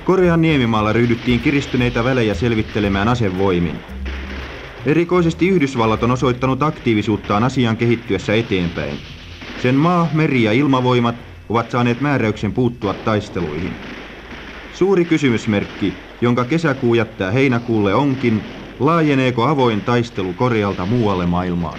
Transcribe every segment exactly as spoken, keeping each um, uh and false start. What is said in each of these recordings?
Korean niemimaalla ryhdyttiin kiristyneitä välejä selvittelemään asevoimin. Erikoisesti Yhdysvallat on osoittanut aktiivisuuttaan asian kehittyessä eteenpäin. Sen maa-, meri- ja ilmavoimat ovat saaneet määräyksen puuttua taisteluihin. Suuri kysymysmerkki, jonka kesäkuu jättää heinäkuulle, onkin, laajeneeko avoin taistelu Korealta muualle maailmaan.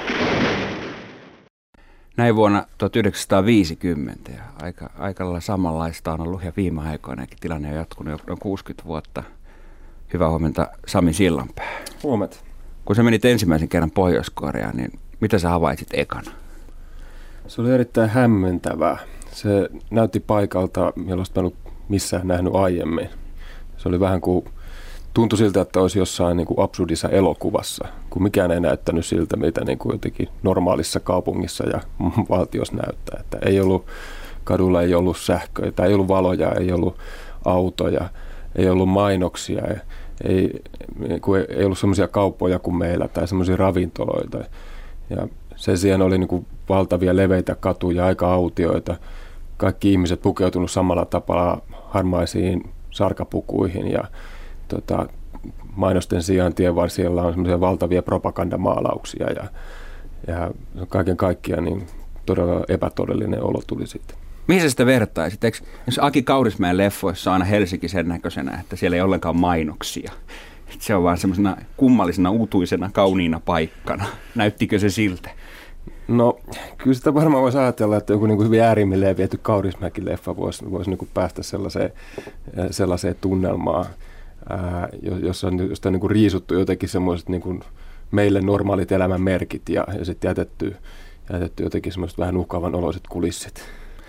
Näin vuonna tuhatyhdeksänsataaviisikymmentä ja aika, aika lailla samanlaista on ollut ja viime aikoinakin tilanne on jatkunut jo noin kuusikymmentä vuotta. Hyvää huomenta Sami Sillanpää. Huomenta. Kun sä menit ensimmäisen kerran Pohjois-Koreaan, niin mitä sä havaitsit ekana? Se oli erittäin hämmentävää. Se näytti paikalta, millaista mä en ollut missään nähnyt aiemmin. Se oli vähän kuin, tuntui siltä, että olisi jossain niin kuin absurdissa elokuvassa, kun mikään ei näyttänyt siltä, mitä niin kuin jotenkin normaalissa kaupungissa ja valtiossa näyttää. Että ei ollut, kadulla ei ollut sähköitä, ei ollut valoja, ei ollut autoja, ei ollut mainoksia, ei, ei ollut semmoisia kauppoja kuin meillä tai semmoisia ravintoloita. Ja sen sijaan oli niin kuin valtavia leveitä katuja, aika autioita. Kaikki ihmiset pukeutunut samalla tapaa harmaisiin sarkapukuihin ja tota, mainosten sijaan tienvarsilla on semmoisia valtavia propagandamaalauksia ja, ja kaiken kaikkiaan niin todella epätodellinen olo tuli siitä. Mihin sä sitä vertaisit? Eikö, jos Aki Kaurismäen leffoissa on aina Helsinki sen näköisenä, että siellä ei ollenkaan mainoksia. Se on vaan semmoisena kummallisena, uutuisena, kauniina paikkana. Näyttikö se siltä? No, kyllä sitä varmaan voisi ajatella, että joku niin kuin hyvin äärimmilleen viety Kaurismäki-leffa voisi, voisi niin kuin päästä sellaiseen, sellaiseen tunnelmaan, ää, jossa on, josta on niin kuin riisuttu jotenkin semmoiset niin kuin meille normaalit elämän merkit ja, ja sitten jätetty, jätetty jotenkin semmoiset vähän uhkaavan oloiset kulissit.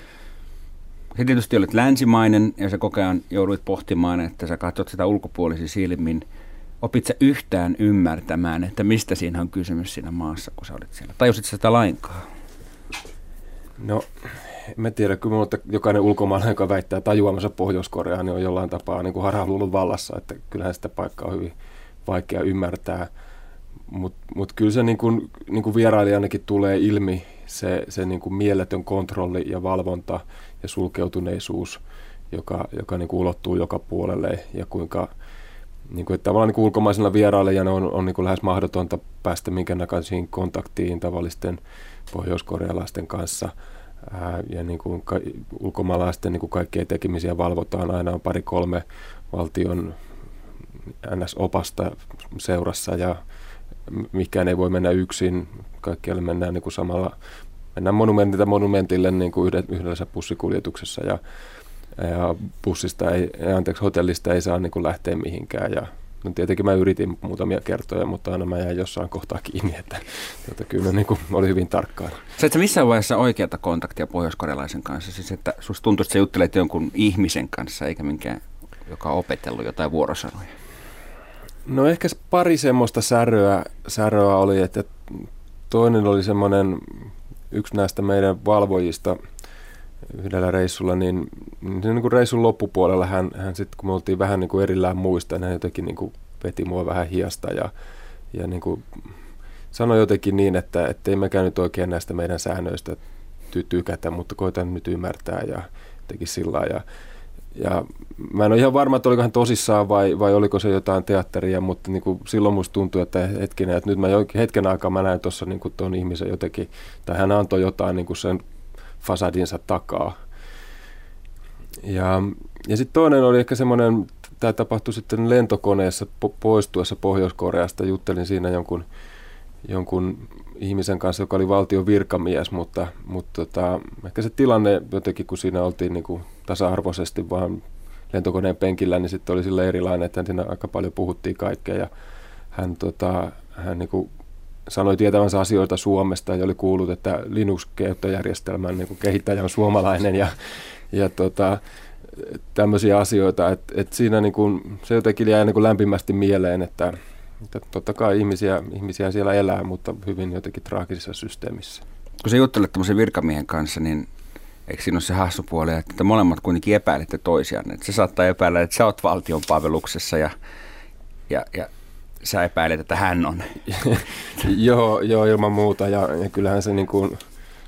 Sä tietysti olet länsimainen ja sä koko ajan jouduit pohtimaan, että sä katsot sitä ulkopuolisin silmin. Opit sä yhtään ymmärtämään, että mistä siinä on kysymys siinä maassa, kun sä olit siellä? Tajusit sä sitä lainkaan? No, en tiedä. Kyllä minusta jokainen ulkomaalainen, joka väittää tajuamansa Pohjois-Koreaa, niin on jollain tapaa niin kuin harhaluulun vallassa. Että kyllähän sitä paikkaa on hyvin vaikea ymmärtää. Mutta mut kyllä se niin kuin, niin kuin vierailijanakin tulee ilmi se, se niin kuin mieletön kontrolli ja valvonta ja sulkeutuneisuus, joka, joka niin kuin ulottuu joka puolelle ja kuinka niin kuin, että tavallaan niin kuin ulkomaisena vierailijana on, on niin kuin lähes mahdotonta päästä minkäännäköisiin kontaktiin tavallisten pohjoiskorealaisten kanssa. Ää, ja niin kuin ka, ulkomaalaisten niin kuin kaikkia tekemisiä valvotaan. Aina on pari kolme valtion N S-opasta seurassa ja mikään ei voi mennä yksin. Kaikkialle mennään niin kuin samalla, mennään monumentilta monumentille niin kuin yhdessä bussikuljetuksessa ja Ja bussista ei, anteeksi, hotellista ei saa niin kuin lähteä mihinkään. Ja, no tietenkin mä yritin muutamia kertoja, mutta aina mä jäin jossain kohtaa kiinni, että, että kyllä niin kuin oli hyvin tarkkaan. Sait sä missään vaiheessa oikeata kontaktia pohjoiskorealaisen kanssa? Siis että susta tuntuu, että sä juttelet jonkun ihmisen kanssa, eikä minkään, joka on opetellut jotain vuorosanoja? No ehkä pari semmoista säröä, säröä oli, että toinen oli semmoinen, yksi näistä meidän valvojista, yhdellä reissulla, niin, niin kuin reissun loppupuolella hän, hän sitten, kun me oltiin vähän niin kuin erillään muista, niin hän jotenkin niin kuin veti mua vähän hiasta ja, ja niin kuin sanoi jotenkin niin, että ei mekään nyt oikein näistä meidän säännöistä ty- tykätä, mutta koitan nyt ymmärtää ja jotenkin sillä ja, ja mä en ole ihan varma, että oliko hän tosissaan vai, vai oliko se jotain teatteria, mutta niin kuin silloin musta tuntui, että hetkinen, että nyt mä hetken aikaa mä näin tuossa niin kuin tuon ihmisen jotenkin, tai hän antoi jotain niin kuin sen fasadinsa takaa. Ja, ja sitten toinen oli ehkä semmoinen, tämä tapahtui sitten lentokoneessa po- poistuessa Pohjois-Koreasta. Juttelin siinä jonkun, jonkun ihmisen kanssa, joka oli valtion virkamies, mutta, mutta tota, ehkä se tilanne jotenkin, kun siinä oltiin niin kuin tasa-arvoisesti vaan lentokoneen penkillä, niin sitten oli sillä erilainen, että siinä aika paljon puhuttiin kaikkea. Ja hän, tota, hän niin kuin sanoi tietävänsä asioita Suomesta ja oli kuullut, että Linux-käyttöjärjestelmän niin kuin kehittäjä on suomalainen ja, ja tota, tämmöisiä asioita. Että et siinä niin kuin, se jotenkin jäi niin kuin lämpimästi mieleen, että, että totta kai ihmisiä, ihmisiä siellä elää, mutta hyvin jotenkin traagisessa systeemissä. Kun sä juttelet tämmöisen virkamiehen kanssa, niin eikö siinä ole se hassu puoli, että te molemmat kuitenkin epäilette toisiaan? Että se saattaa epäillä, että sä oot valtion palveluksessa ja, ja, ja sä epäilet, että hän on. joo, joo, ilman muuta. Ja, ja kyllähän se niin kuin,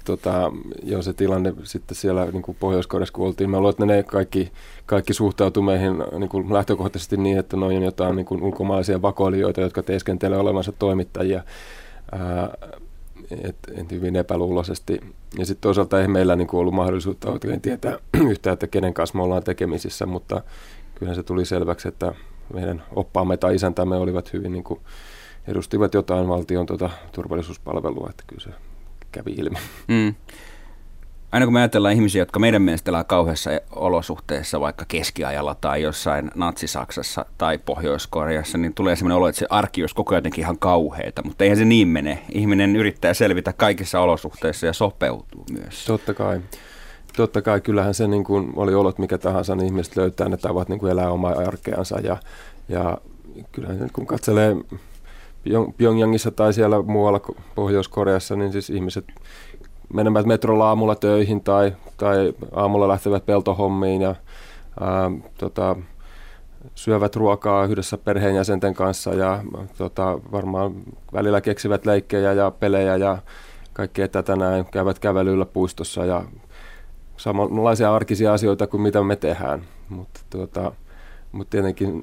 tota, jo se tilanne sitten siellä niin kuin Pohjois-Koreassa, kun oltiin, mä luulen, että ne kaikki, kaikki suhtautuu meihin niin kuin lähtökohtaisesti niin, että noin on jotain niin kuin ulkomaalaisia vakoilijoita, jotka teeskentelee olevansa toimittajia. Ää, et, et hyvin epäluuloisesti. Ja sitten toisaalta ei meillä niin kuin ollut mahdollisuutta oikein tietää yhtään, että kenen kanssa me ollaan tekemisissä, mutta kyllähän se tuli selväksi, että meidän oppaamme tai isäntämme olivat hyvin, niin kuin edustivat jotain valtion tuota, turvallisuuspalvelua, että kyllä se kävi ilmi. Mm. Aina kun me ajatellaan ihmisiä, jotka meidän mielestä elää kauheassa olosuhteessa, vaikka keskiajalla tai jossain Natsi-Saksassa tai Pohjois-Koreassa, niin tulee sellainen olo, että se arki olisi koko ajan jotenkin ihan kauheata, mutta eihän se niin mene. Ihminen yrittää selvitä kaikissa olosuhteissa ja sopeutuu myös. Totta kai. Totta kai, kyllähän se niin kuin oli olot mikä tahansa, niin ihmiset löytää ne tavat niin kuin elää omaa arkeansa ja, ja kyllähän kun katselee Pyongyangissa tai siellä muualla Pohjois-Koreassa, niin siis ihmiset menemään metrolla aamulla töihin tai, tai aamulla lähtevät peltohommiin ja ää, tota, syövät ruokaa yhdessä perheenjäsenten kanssa ja tota, varmaan välillä keksivät leikkejä ja pelejä ja kaikkea tätä näin, käyvät kävelyllä puistossa ja samanlaisia arkisia asioita kuin mitä me tehdään, mutta tuota, mut tietenkin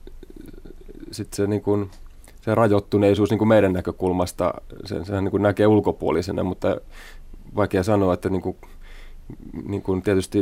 sit se, niin kun, se rajoittuneisuus niin kun meidän näkökulmasta, sen, sen niin kun näkee ulkopuolisena, mutta vaikea sanoa, että niin kun, niin kun tietysti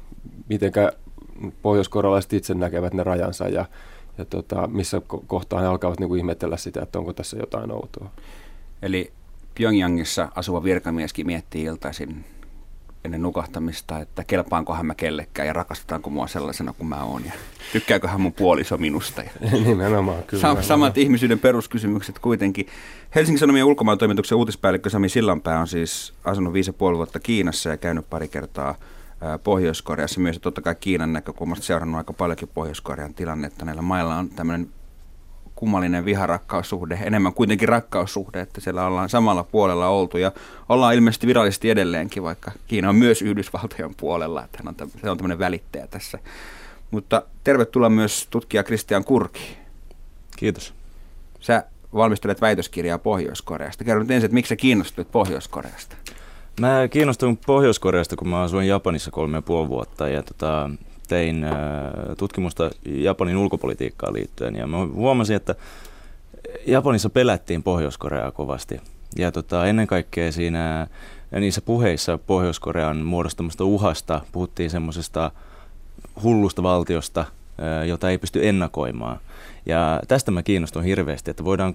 mitenkä pohjoiskorealaiset itse näkevät ne rajansa ja, ja tota, missä kohtaa he alkavat niin kun ihmetellä sitä, että onko tässä jotain outoa. Eli Pyongyangissa asuva virkamieskin miettii iltaisin ennen nukahtamista, että kelpaankohan mä kellekään ja rakastetaanko mua sellaisena kuin mä oon ja tykkääköhän mun puoliso minusta. Ja nimenomaan, kyllä. Sam- samat ihmisyyden peruskysymykset kuitenkin. Helsingin Sanomien ulkomaantoimituksen uutispäällikkö Sami Sillanpää on siis asunut viisi ja puoli vuotta Kiinassa ja käynyt pari kertaa ää, Pohjois-Koreassa myös. Ja totta kai Kiinan näkökulmasta seurannut aika paljonkin Pohjois-Korean tilannetta. Näillä mailla on tämmöinen kummallinen viharakkaussuhde, enemmän kuitenkin rakkaussuhde, että siellä ollaan samalla puolella oltu ja ollaan ilmeisesti virallisesti edelleenkin, vaikka Kiina on myös Yhdysvaltojen puolella, että hän on täm- se on tämmöinen välittäjä tässä. Mutta tervetuloa myös tutkija Christian Kurki. Kiitos. Sä valmistelet väitöskirjaa Pohjois-Koreasta. Kerro nyt ensin, että miksi sä kiinnostuit Pohjois-Koreasta? Mä kiinnostuin Pohjois-Koreasta, kun mä asuin Japanissa kolme ja puoli vuotta ja tota, tein äh, tutkimusta Japanin ulkopolitiikkaan liittyen ja mä huomasin, että Japanissa pelättiin Pohjois-Koreaa kovasti ja tota, ennen kaikkea siinä niissä puheissa Pohjois-Korean muodostamasta uhasta puhuttiin semmoisesta hullusta valtiosta, äh, jota ei pysty ennakoimaan ja tästä mä kiinnostuin hirveästi, että voidaan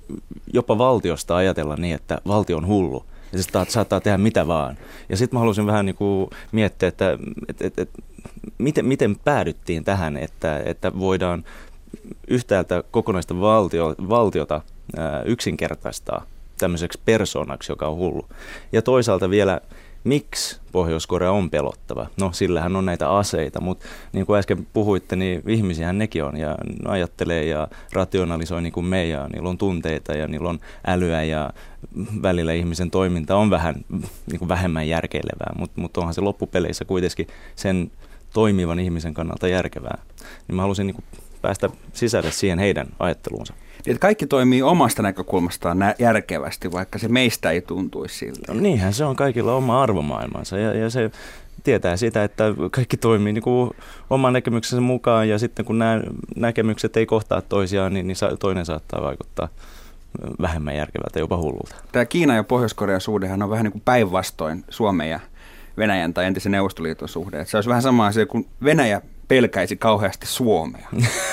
jopa valtiosta ajatella niin, että valtio on hullu. Ja se saattaa tehdä mitä vaan. Ja sitten mä halusin vähän niin kuin miettiä, että et, et, et, miten, miten päädyttiin tähän, että, että voidaan yhtäältä kokonaista valtio, valtiota ää, yksinkertaistaa tämmöiseksi persoonaksi, joka on hullu. Ja toisaalta vielä, miksi Pohjois-Korea on pelottava? No, sillähän on näitä aseita, mutta niin kuin äsken puhuitte, niin ihmisiähän nekin on ja ajattelee ja rationalisoi niin kuin me ja niillä on tunteita ja niillä on älyä ja välillä ihmisen toiminta on vähän niin kuin vähemmän järkeilevää, mutta, mutta onhan se loppupeleissä kuitenkin sen toimivan ihmisen kannalta järkevää. Niin mä halusin niin kuin päästä sisälle siihen heidän ajatteluunsa. Että kaikki toimii omasta näkökulmastaan järkevästi, vaikka se meistä ei tuntuisi siltä. No, niinhän se on kaikilla oma arvomaailmansa ja, ja se tietää sitä, että kaikki toimii niin kuin oman näkemyksensä mukaan ja sitten kun nämä näkemykset ei kohtaa toisiaan, niin, niin toinen saattaa vaikuttaa vähemmän järkevältä, jopa hullulta. Tämä Kiina ja Pohjois-Korean suhdehan on vähän niin kuin päinvastoin Suomen ja Venäjän tai entisen Neuvostoliiton suhde. Että se olisi vähän sama asia kuin Venäjä pelkäisi kauheasti Suomea.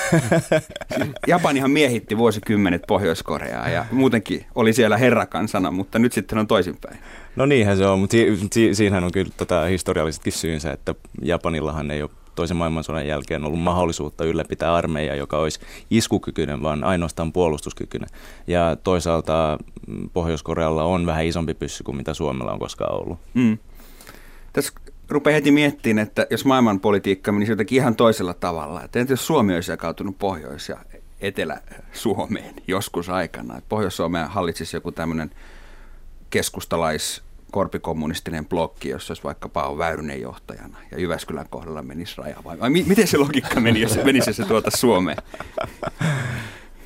Japanihan miehitti vuosikymmenet Pohjois-Koreaa ja muutenkin oli siellä herrakansana, mutta nyt sitten on toisinpäin. No niinhän se on, mutta si- si- siinähän on kyllä tota historiallisetkin syynsä, että Japanillahan ei ole toisen maailmansodan jälkeen ollut mahdollisuutta ylläpitää armeijaa, joka olisi iskukykyinen, vaan ainoastaan puolustuskykyinen. Ja toisaalta Pohjois-Korealla on vähän isompi pyssy kuin mitä Suomella on koskaan ollut. Mm. Tässä rupeaa heti miettimään, että jos maailmanpolitiikka menisi jotenkin ihan toisella tavalla, että entä jos Suomi olisi jakautunut Pohjois- ja Etelä-Suomeen joskus aikana, että Pohjois-Suomea hallitsisi joku tämmöinen keskustalais- korpikommunistinen blokki, jossa olisi vaikka Paavo Väyrynen johtajana ja Jyväskylän kohdalla menisi raja. Vai, vai miten se logiikka meni, jos se menisi se tuota Suomeen?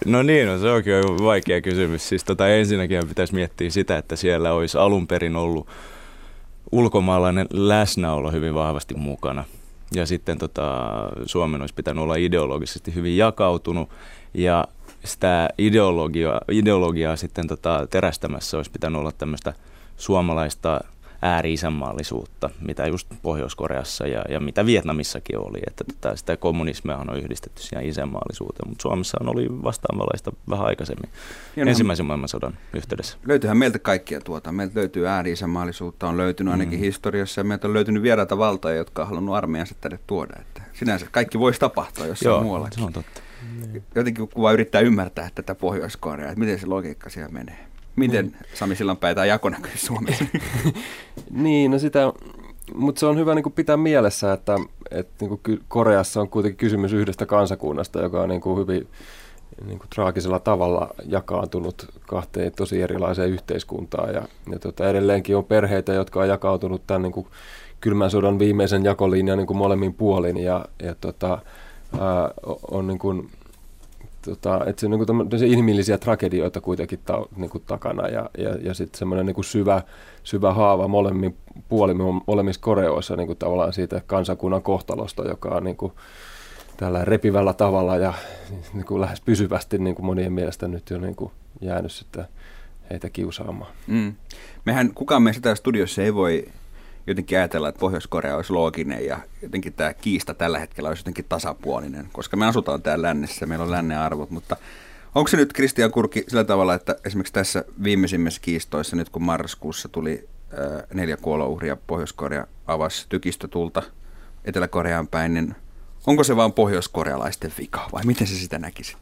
No niin, no se onkin vaikea kysymys. Siis tota, ensinnäkin pitäisi miettiä sitä, että siellä olisi alun perin ollut ulkomaalainen läsnäolo hyvin vahvasti mukana. Ja sitten tota, Suomen olisi pitänyt olla ideologisesti hyvin jakautunut ja sitä ideologiaa, ideologiaa sitten tota, terästämässä olisi pitänyt olla tämmöistä suomalaista ääri-isänmaallisuutta, mitä just Pohjois-Koreassa ja, ja mitä Vietnamissakin oli, että tota, sitä kommunismiahan on yhdistetty siihen isänmaallisuuteen, mutta Suomessa oli vastaavanlaista vähän aikaisemmin, ja ensimmäisen maailmansodan yhteydessä. Löytyyhän meiltä kaikkia tuota. Meiltä löytyy ääri-isänmaallisuutta, on löytynyt ainakin mm. historiassa, ja meiltä on löytynyt vieraita valtoja, jotka on halunnut armeijansa tänne tuoda. Että sinänsä kaikki voisi tapahtua jossain Joo, muuallakin. Se on totta. Jotenkin kun vaan yrittää ymmärtää tätä Pohjois-Koreaa, että miten se logiikka siellä menee. Miten, mm. Sami Sillanpää, tämä jako näkyy Suomessa? Niin, no sitä, mutta se on hyvä niin kuin pitää mielessä, että, että niin kuin Koreassa on kuitenkin kysymys yhdestä kansakunnasta, joka on niin kuin hyvin niin kuin traagisella tavalla jakaantunut kahteen tosi erilaiseen yhteiskuntaan. Ja, ja tota, edelleenkin on perheitä, jotka on jakautunut tämän niin kuin kylmän sodan viimeisen jakolinjan niin kuin molemmin puolin. Ja, ja tota, ää, on niin kuin, Tota, että se on niin kuin inhimillisiä tragedioita kuitenkin ta, niin kuin takana ja, ja, ja sitten semmoinen niin kuin syvä, syvä haava molemmin puolin molemmissa Koreoissa niin kuin tavallaan siitä kansakunnan kohtalosta, joka on niin kuin tällä repivällä tavalla ja niin kuin lähes pysyvästi niin kuin monien mielestä nyt jo niin kuin jäänyt sitten heitä kiusaamaan. Mm. Mehän kukaan meistä täällä studiossa ei voi jotenkin ajatella, että Pohjois-Korea olisi looginen ja jotenkin tämä kiista tällä hetkellä olisi jotenkin tasapuolinen, koska me asutaan täällä lännessä, meillä on lännen arvot, mutta onko se nyt Kristian Kurki sillä tavalla, että esimerkiksi tässä viimeisimmissä kiistoissa, nyt kun marraskuussa tuli ää, neljä kuolouhria, Pohjois-Korea avasi tykistötulta Etelä-Koreaan päin, niin onko se vaan pohjois-korealaisten vika vai miten se sitä näkisi?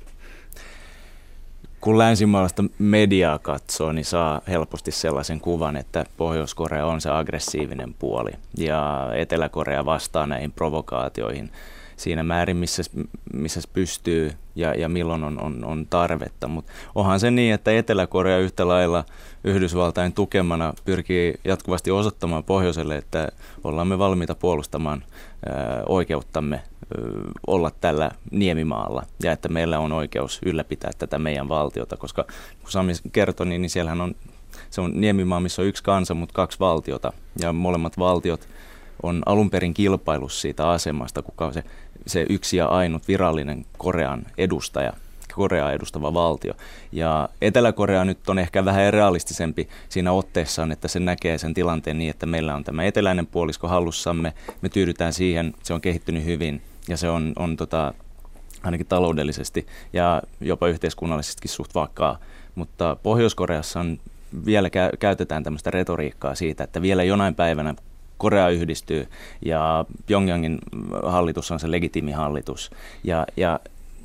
Kun länsimaalaista mediaa katsoo, niin saa helposti sellaisen kuvan, että Pohjois-Korea on se aggressiivinen puoli ja Etelä-Korea vastaa näihin provokaatioihin siinä määrin, missä, missä pystyy ja, ja milloin on, on, on tarvetta. Mutta onhan se niin, että Etelä-Korea yhtä lailla Yhdysvaltain tukemana pyrkii jatkuvasti osoittamaan pohjoiselle, että ollaan me valmiita puolustamaan ää, oikeuttamme olla tällä niemimaalla ja että meillä on oikeus ylläpitää tätä meidän valtiota, koska kun Sami kertoi, niin siellähän on, se on niemimaa, missä on yksi kansa, mutta kaksi valtiota ja molemmat valtiot on alun perin kilpailussa siitä asemasta, kuka on se, se yksi ja ainut virallinen Korean edustaja, Koreaa edustava valtio. Ja Etelä-Korea nyt on ehkä vähän realistisempi siinä otteessaan, että se näkee sen tilanteen niin, että meillä on tämä eteläinen puolisko hallussamme, me tyydytään siihen, se on kehittynyt hyvin ja se on, on tota, ainakin taloudellisesti ja jopa yhteiskunnallisestikin suht vakaa, mutta Pohjois-Koreassa on, vielä kä- käytetään tämmöistä retoriikkaa siitä, että vielä jonain päivänä Korea yhdistyy ja Pyongyangin hallitus on se legitiimi hallitus ja, ja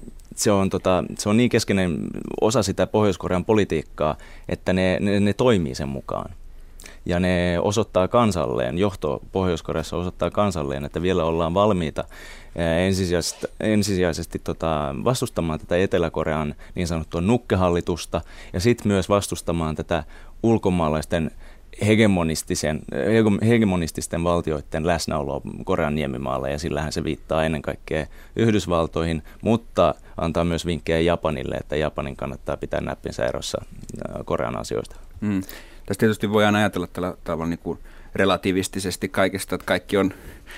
Se on, tota, se on niin keskeinen osa sitä Pohjois-Korean politiikkaa, että ne, ne, ne toimii sen mukaan. Ja ne osoittaa kansalleen, johto Pohjois-Koreassa osoittaa kansalleen, että vielä ollaan valmiita ensisijaisesti, ensisijaisesti tota, vastustamaan tätä Etelä-Korean niin sanottua nukkehallitusta ja sitten myös vastustamaan tätä ulkomaalaisten hegemonistisen, hegemonististen valtioiden läsnäoloa Korean niemimaalla, ja sillähän se viittaa ennen kaikkea Yhdysvaltoihin, mutta antaa myös vinkkejä Japanille, että Japanin kannattaa pitää näppinsä erossa Korean asioista. Mm. Tästä tietysti voidaan ajatella tällä tavalla niin kuin relativistisesti kaikesta, että kaikki on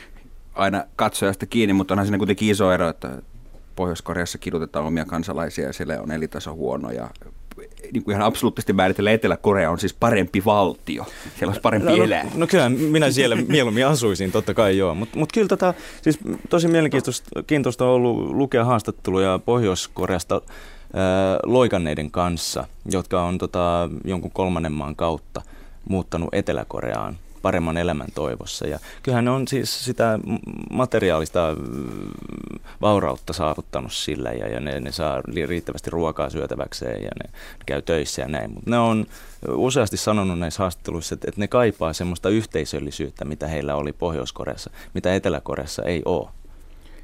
aina katsojasta kiinni, mutta onhan siinä kuitenkin iso ero, että Pohjois-Koreassa kidutetaan omia kansalaisia ja siellä on elintaso huono ja niin kuin ihan absoluuttisesti määritellä Etelä-Korea on siis parempi valtio. Siellä olisi parempi no, elää. No, no kyllä minä siellä mieluummin asuisin, totta kai joo. Mutta mut kyllä tota, siis tosi mielenkiintoista on ollut lukea haastatteluja Pohjois-Koreasta ää, loikanneiden kanssa, jotka on tota, jonkun kolmannen maan kautta muuttanut Etelä-Koreaan paremman elämän toivossa. Ja kyllähän ne on siis sitä materiaalista vaurautta saavuttanut sillä ja, ja ne, ne saa riittävästi ruokaa syötäväkseen ja ne, ne käy töissä ja näin. Mutta ne on useasti sanonut näissä haastatteluissa, että, että ne kaipaa semmoista yhteisöllisyyttä, mitä heillä oli Pohjois-Koreassa, mitä Etelä-Koreassa ei ole.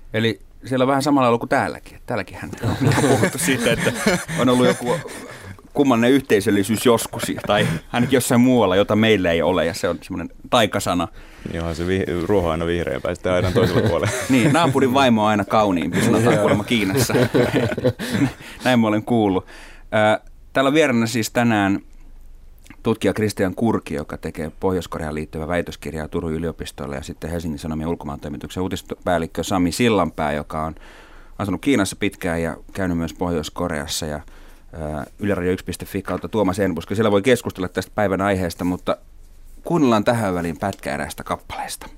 Eli siellä on vähän samalla ollut kuin täälläkin. Täälläkin hän on puhuttu siitä, että on ollut joku kummallinen yhteisöllisyys joskus, tai ainakin jossain muualla, jota meillä ei ole, ja se on semmoinen taikasana. Joo, se vi- ruoho on aina vihreämpää, sitten aina toisella puolella. Niin, naapurin vaimo on aina kauniimpi, sanotaan kuulemma Kiinassa. Näin mä olen kuullut. Täällä on vieraana siis tänään tutkija Kristian Kurki, joka tekee Pohjois-Koreaan liittyvää väitöskirjaa Turun yliopistolle, ja sitten Helsingin Sanomien ulkomaantoimituksen uutispäällikkö Sami Sillanpää, joka on asunut Kiinassa pitkään ja käynyt myös Pohjois-Koreassa, ja Yle Radio yksi piste fi kautta Tuomas Enbuska. Siellä voi keskustella tästä päivän aiheesta, mutta kuunnellaan tähän väliin pätkä eräästä kappaleesta.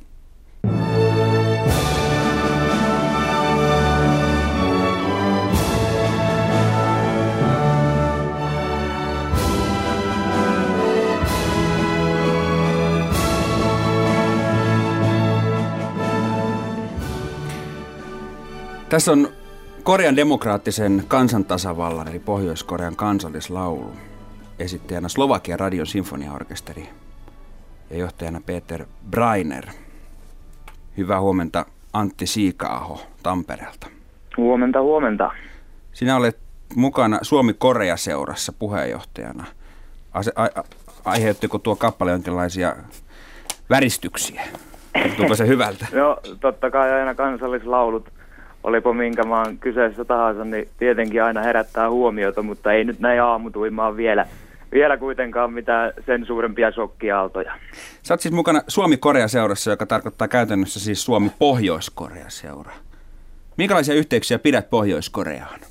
Tässä on Korean demokraattisen kansantasavallan eli Pohjois-Korean kansallislaulu. Esittäjänä Slovakian radion sinfoniaorkesteri ja johtajana Peter Brainer. Hyvää huomenta Antti Siika-aho Tampereelta. Huomenta, huomenta. Sinä olet mukana Suomi-Korea-seurassa puheenjohtajana. Ase- a- a- aiheuttiko tuo kappale jonkinlaisia väristyksiä? Tuntuuko se hyvältä? No totta kai aina kansallislaulut, olipa minkä maan kyseessä tahansa, niin tietenkin aina herättää huomiota, mutta ei nyt näin aamutuimaan vielä, vielä kuitenkaan mitään sen suurempia shokkiaaltoja. Sä oot siis mukana Suomi-Korea-seurassa, joka tarkoittaa käytännössä siis Suomi-Pohjois-Korea-seura. Minkälaisia yhteyksiä pidät Pohjois-Koreaan?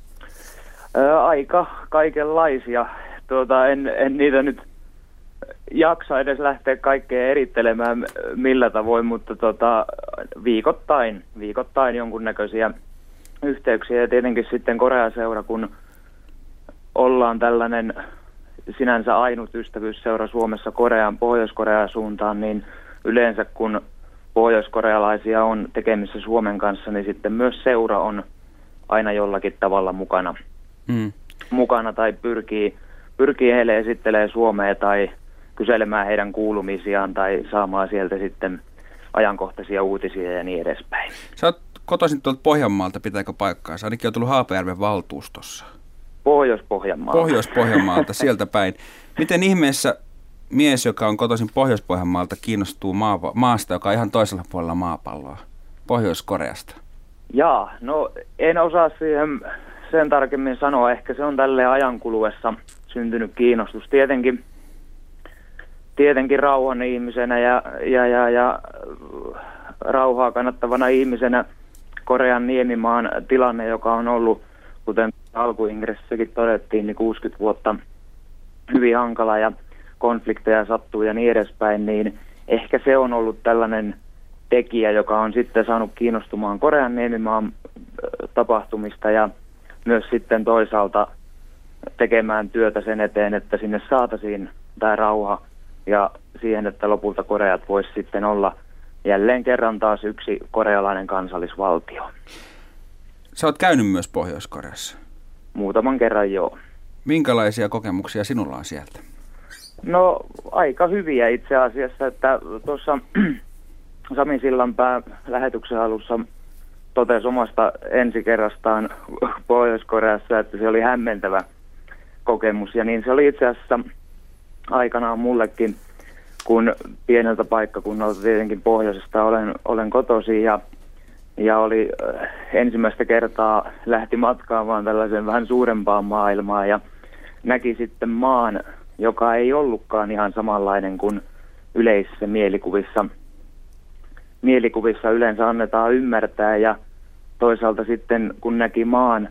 Ää, aika kaikenlaisia. Tuota, en, en niitä nyt jaksa edes lähteä kaikkea erittelemään millä tavoin, mutta tota, viikoittain, viikoittain jonkunnäköisiä yhteyksiä. Ja tietenkin sitten Korea-seura, kun ollaan tällainen sinänsä ainut ystävyysseura Suomessa Korean, Pohjois-Korean suuntaan, niin yleensä kun pohjoiskorealaisia on tekemissä Suomen kanssa, niin sitten myös seura on aina jollakin tavalla mukana, mm. mukana tai pyrkii, pyrkii heille esittelemään Suomea tai kyselemään heidän kuulumisiaan tai saamaan sieltä sitten ajankohtaisia uutisia ja niin edespäin. Sä oot kotoisin tuolta Pohjanmaalta, pitääkö paikkaa? Sä ainakin on tullut Haapajärven valtuustossa. Pohjois-Pohjanmaalta. Pohjois-Pohjanmaalta, sieltä päin. Miten ihmeessä mies, joka on kotoisin Pohjois-Pohjanmaalta, kiinnostuu maa- maasta, joka on ihan toisella puolella maapalloa, Pohjois-Koreasta? Jaa, no en osaa siihen sen tarkemmin sanoa. Ehkä se on tälleen ajan kuluessa syntynyt kiinnostus. Tietenkin Tietenkin rauhan ihmisenä ja, ja, ja, ja rauhaa kannattavana ihmisenä Korean niemimaan tilanne, joka on ollut, kuten alkuingressissäkin todettiin, niin kuusikymmentä vuotta hyvin hankala ja konflikteja sattuu ja niin edespäin, niin ehkä se on ollut tällainen tekijä, joka on sitten saanut kiinnostumaan Korean niemimaan tapahtumista ja myös sitten toisaalta tekemään työtä sen eteen, että sinne saataisiin tämä rauha ja siihen, että lopulta Koreat voisi sitten olla jälleen kerran taas yksi korealainen kansallisvaltio. Sä oot käynyt myös Pohjois-Koreassa. Muutaman kerran joo. Minkälaisia kokemuksia sinulla on sieltä? No aika hyviä itse asiassa, että tuossa Sami Sillanpää lähetyksen alussa totesi omasta ensikerrastaan Pohjois-Koreassa, että se oli hämmentävä kokemus ja niin se oli itse asiassa aikanaan mullekin, kun pieneltä paikkakunnalta tietenkin pohjoisesta olen, olen kotoisin ja, ja oli äh, ensimmäistä kertaa lähti matkaamaan tällaisen vähän suurempaan maailmaan ja näki sitten maan, joka ei ollutkaan ihan samanlainen kuin yleisissä mielikuvissa. Mielikuvissa yleensä annetaan ymmärtää ja toisaalta sitten kun näki maan,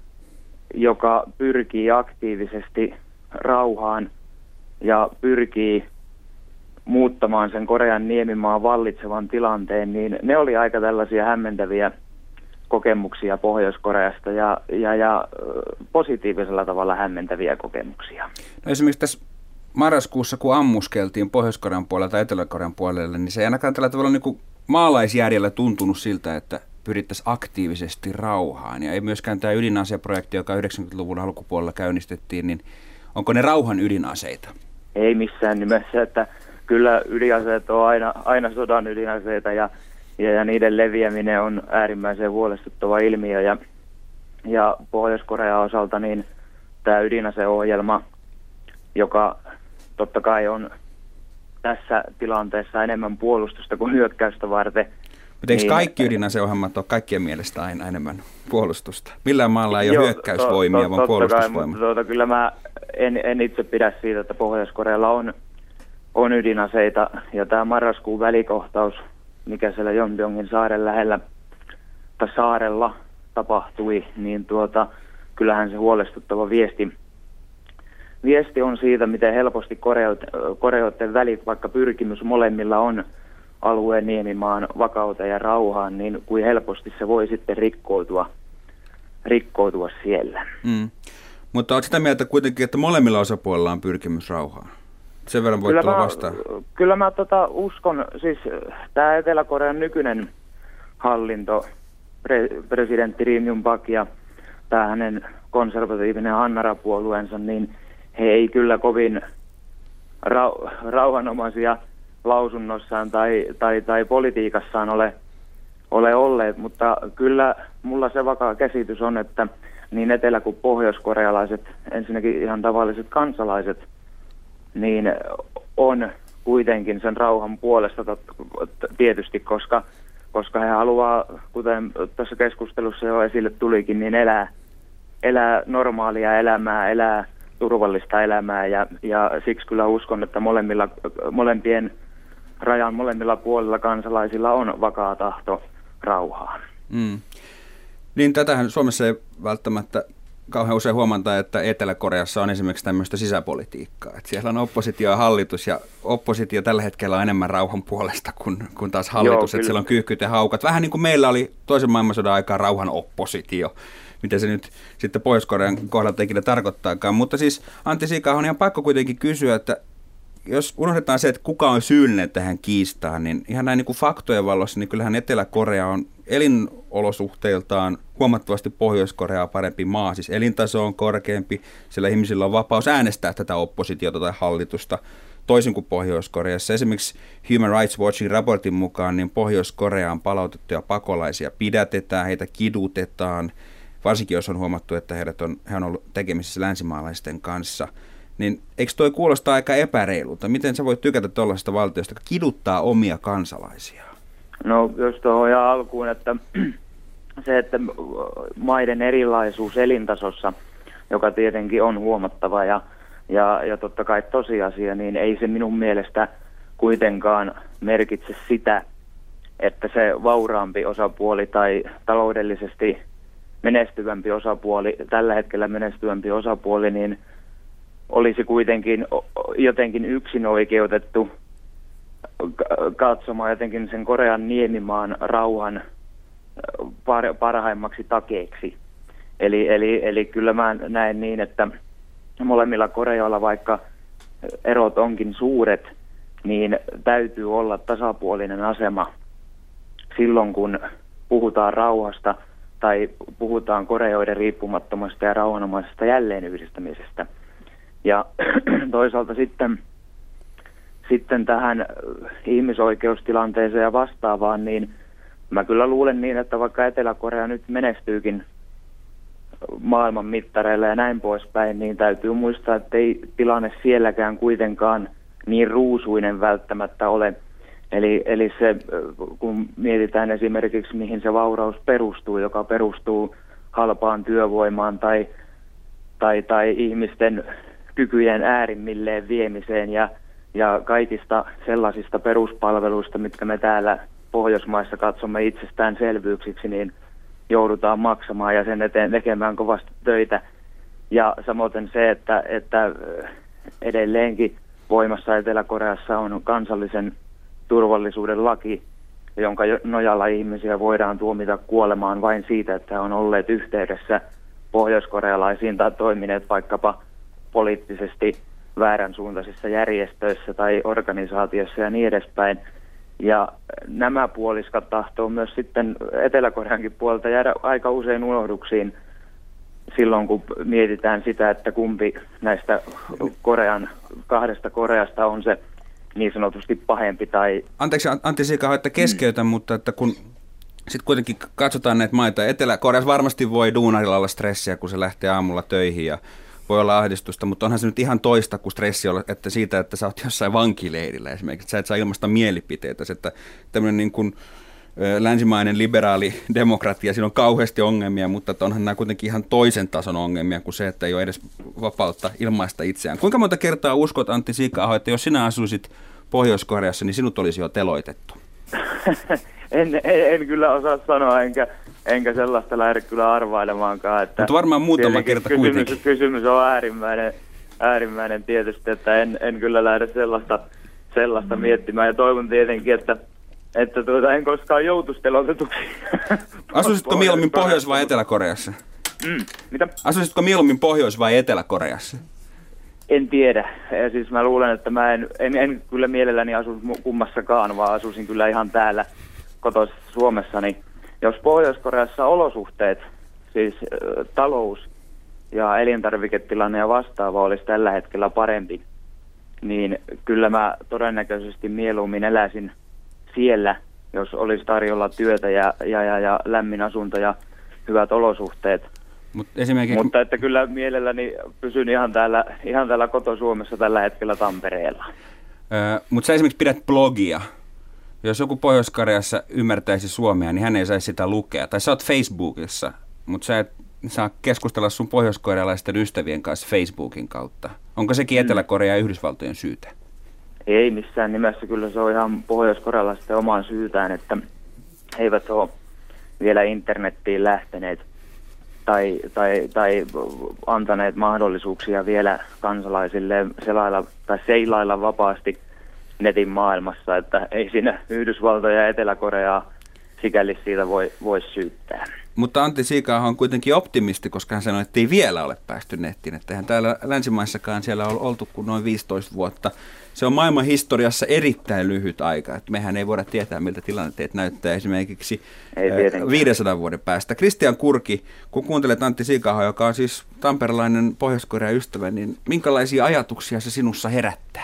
joka pyrkii aktiivisesti rauhaan ja pyrkii muuttamaan sen Korean niemimaan vallitsevan tilanteen, niin ne oli aika tällaisia hämmentäviä kokemuksia Pohjois-Koreasta ja, ja, ja positiivisella tavalla hämmentäviä kokemuksia. No esimerkiksi tässä marraskuussa, kun ammuskeltiin Pohjois-Korean puolelta tai Etelä-Korean puolelle, niin se ei ainakaan tällä tavalla niin kuin maalaisjärjellä tuntunut siltä, että pyrittäisiin aktiivisesti rauhaan. Ja ei myöskään tämä ydinaseprojekti, joka yhdeksänkymmentäluvun alkupuolella käynnistettiin, niin onko ne rauhan ydinaseita? Ei missään nimessä, että kyllä ydinaseet on aina, aina sodan ydinaseita ja, ja, ja niiden leviäminen on äärimmäisen huolestuttava ilmiö. Ja, ja Pohjois-Korean osalta niin tämä ydinaseohjelma, joka totta kai on tässä tilanteessa enemmän puolustusta kuin hyökkäystä varten. Mutta eikö niin, kaikki ydinaseohjelmat ole kaikkien mielestä aina enemmän puolustusta? Millään maalla ei joo, ole hyökkäysvoimia, to, to, vaan puolustusvoimia. Kai, tuota, kyllä mä en, en itse pidä siitä, että Pohjois-Korealla on, on ydinaseita. Ja tämä marraskuun välikohtaus, mikä siellä Jonbyongin saaren lähellä tai saarella tapahtui, niin tuota, kyllähän se huolestuttava viesti, viesti on siitä, miten helposti Koreoiden välit, vaikka pyrkimys molemmilla on alueen niemimaan vakauteen ja rauhaan, niin kuin helposti se voi sitten rikkoutua, rikkoutua siellä. Mm. Mutta olet sitä mieltä kuitenkin, että molemmilla osapuolilla on pyrkimys rauhaan? Sen verran voit tulla vastaan. Kyllä mä tota uskon, siis tämä Etelä-Korean nykyinen hallinto, pre, presidentti Ri Myung-bak ja tämä hänen konservatiivinen Hannara-puolueensa, niin he ei kyllä kovin rau, rauhanomaisia lausunnossaan tai, tai, tai politiikassaan ole, ole olleet, mutta kyllä mulla se vakaa käsitys on, että niin etelä- kuin pohjoiskorealaiset, ensinnäkin ihan tavalliset kansalaiset, niin on kuitenkin sen rauhan puolesta tietysti, koska, koska he haluaa, kuten tässä keskustelussa jo esille tulikin, niin elää, elää normaalia elämää, elää turvallista elämää ja, ja siksi kyllä uskon, että molemmilla, molempien rajan molemmilla puolilla kansalaisilla on vakaa tahto rauhaan. Mm. Niin tätähän Suomessa ei välttämättä kauhean usein huomata, että Etelä-Koreassa on esimerkiksi tämmöistä sisäpolitiikkaa. Että siellä on oppositio ja hallitus, ja oppositio tällä hetkellä on enemmän rauhan puolesta kuin, kuin taas hallitus. Joo, että siellä on kyyhkyt ja haukat. Vähän niin kuin meillä oli toisen maailmansodan aikaa rauhan oppositio. Miten se nyt sitten Pohjois-Korean kohdalta ikinä tarkoittaakaan. Mutta siis Antti Siikahan on ihan pakko kuitenkin kysyä, että jos unohdetaan se, että kuka on syyllinen tähän kiistaan, niin ihan näin niin kuin faktojen valossa, niin kyllähän Etelä-Korea on elinolosuhteiltaan huomattavasti Pohjois-Koreaa parempi maa. Siis elintaso on korkeampi, siellä ihmisillä on vapaus äänestää tätä oppositiota tai hallitusta, toisin kuin Pohjois-Koreassa. Esimerkiksi Human Rights Watchin raportin mukaan niin Pohjois-Koreaan palautettuja pakolaisia pidätetään, heitä kidutetaan, varsinkin jos on huomattu, että heidät on, he on ollut tekemisissä länsimaalaisten kanssa. Niin eikö toi kuulosta aika epäreilulta? Miten sä voit tykätä tuollaisesta valtiosta, joka kiduttaa omia kansalaisia? No jos tuohon ihan alkuun, että se, että maiden erilaisuus elintasossa, joka tietenkin on huomattava ja, ja, ja totta kai tosiasia, niin ei se minun mielestä kuitenkaan merkitse sitä, että se vauraampi osapuoli tai taloudellisesti menestyvämpi osapuoli, tällä hetkellä menestyvämpi osapuoli, niin olisi kuitenkin jotenkin yksin oikeutettu katsomaan jotenkin sen Korean niemimaan rauhan par, parhaimmaksi takeeksi. Eli, eli, eli kyllä mä näen niin, että molemmilla Koreoilla, vaikka erot onkin suuret, niin täytyy olla tasapuolinen asema silloin, kun puhutaan rauhasta tai puhutaan Koreoiden riippumattomasta ja rauhanomaisesta jälleenyhdistämisestä. Ja toisaalta sitten, sitten tähän ihmisoikeustilanteeseen ja vastaavaan, niin mä kyllä luulen niin, että vaikka Etelä-Korea nyt menestyykin maailman mittareilla ja näin poispäin, niin täytyy muistaa, että ei tilanne sielläkään kuitenkaan niin ruusuinen välttämättä ole. Eli, eli se, kun mietitään esimerkiksi, mihin se vauraus perustuu, joka perustuu halpaan työvoimaan tai, tai, tai ihmisten kykyjen äärimmilleen viemiseen ja, ja kaikista sellaisista peruspalveluista, mitkä me täällä Pohjoismaissa katsomme itsestäänselvyyksiksi, niin joudutaan maksamaan ja sen eteen tekemään kovasti töitä. Ja samoin se, että, että edelleenkin voimassa Etelä-Koreassa on kansallisen turvallisuuden laki, jonka nojalla ihmisiä voidaan tuomita kuolemaan vain siitä, että he on olleet yhteydessä pohjoiskorealaisiin tai toimineet vaikkapa poliittisesti väärän suuntaisissa järjestöissä tai organisaatioissa ja niin edespäin. Ja nämä puoliskat tahtoo myös sitten Etelä-Koreankin puolelta jäädä aika usein unohduksiin silloin, kun mietitään sitä, että kumpi näistä Korean, kahdesta Koreasta on se niin sanotusti pahempi. Tai... Anteeksi Antti Siikaho, että keskeytän, mm. mutta että kun sitten kuitenkin katsotaan näitä maita, Etelä-Koreassa varmasti voi duunarilla olla stressiä, kun se lähtee aamulla töihin ja voi olla ahdistusta, mutta onhan se nyt ihan toista kuin stressi, että siitä, että sä oot jossain vankileirillä esimerkiksi, että sä et saa ilmaista mielipiteitä, että tämmöinen niin kuin länsimainen liberaali demokratia, siinä on kauheasti ongelmia, mutta onhan nämä kuitenkin ihan toisen tason ongelmia kuin se, että ei ole edes vapautta ilmaista itseään. Kuinka monta kertaa uskot, Antti Siika-aho, että jos sinä asuisit Pohjois-Koreassa, niin sinut olisi jo teloitettu? en, en, en kyllä osaa sanoa, enkä, enkä sellaista lähde kyllä arvailemaankaan. Että mutta varmaan muutama kerta kysymys, kuitenkin. Kysymys on äärimmäinen, äärimmäinen tietysti, että en, en kyllä lähde sellaista, sellaista miettimään ja toivon tietenkin, että Että tuota, en koskaan joutuisi teloitetuksi. Asuisitko mieluummin Pohjois- vai Etelä-Koreassa? Mm, mitä? Asuisitko mieluummin Pohjois- vai Etelä-Koreassa? En tiedä. Ja siis mä luulen, että mä en, en, en kyllä mielelläni asu kummassakaan, vaan asuisin kyllä ihan täällä kotoisessa Suomessa. Niin jos Pohjois-Koreassa olosuhteet, siis äh, talous ja elintarviketilanne ja vastaava olisi tällä hetkellä parempi, niin kyllä mä todennäköisesti mieluummin eläisin siellä, jos olisi tarjolla työtä ja, ja, ja, ja lämmin asunto ja hyvät olosuhteet. Mut esimerkiksi... Mutta että kyllä mielelläni pysyn ihan täällä, ihan täällä koto-Suomessa tällä hetkellä Tampereella. Öö, mutta sä esimerkiksi pidät blogia. Jos joku Pohjois-Koreassa ymmärtäisi suomea, niin hän ei saisi sitä lukea. Tai sä oot Facebookissa, mutta sä et saa keskustella sun pohjoiskorealaisten ystävien kanssa Facebookin kautta. Onko sekin Etelä-Korea ja Yhdysvaltojen syytä? Ei missään nimessä, kyllä se on ihan pohjois-korealaisten omaan syytään, että he eivät ole vielä internettiin lähteneet tai, tai, tai antaneet mahdollisuuksia vielä kansalaisille selailla tai seilailla vapaasti netin maailmassa, että ei siinä Yhdysvaltoja ja Etelä-Koreaa sikäli siitä voi, voi syyttää. Mutta Antti Siika-aho on kuitenkin optimisti, koska hän sanoi, että ei vielä ole päästy nettiin. Että eihän täällä länsimaissakaan siellä on oltu kuin noin viisitoista vuotta. Se on maailman historiassa erittäin lyhyt aika. Että mehän ei voida tietää, miltä tilanteet näyttää esimerkiksi viidensadan vuoden päästä. Kristian Kurki, kun kuuntelet Antti Siika-ahoa, joka on siis tamperelainen Pohjois-Korean ystävä, niin minkälaisia ajatuksia se sinussa herättää?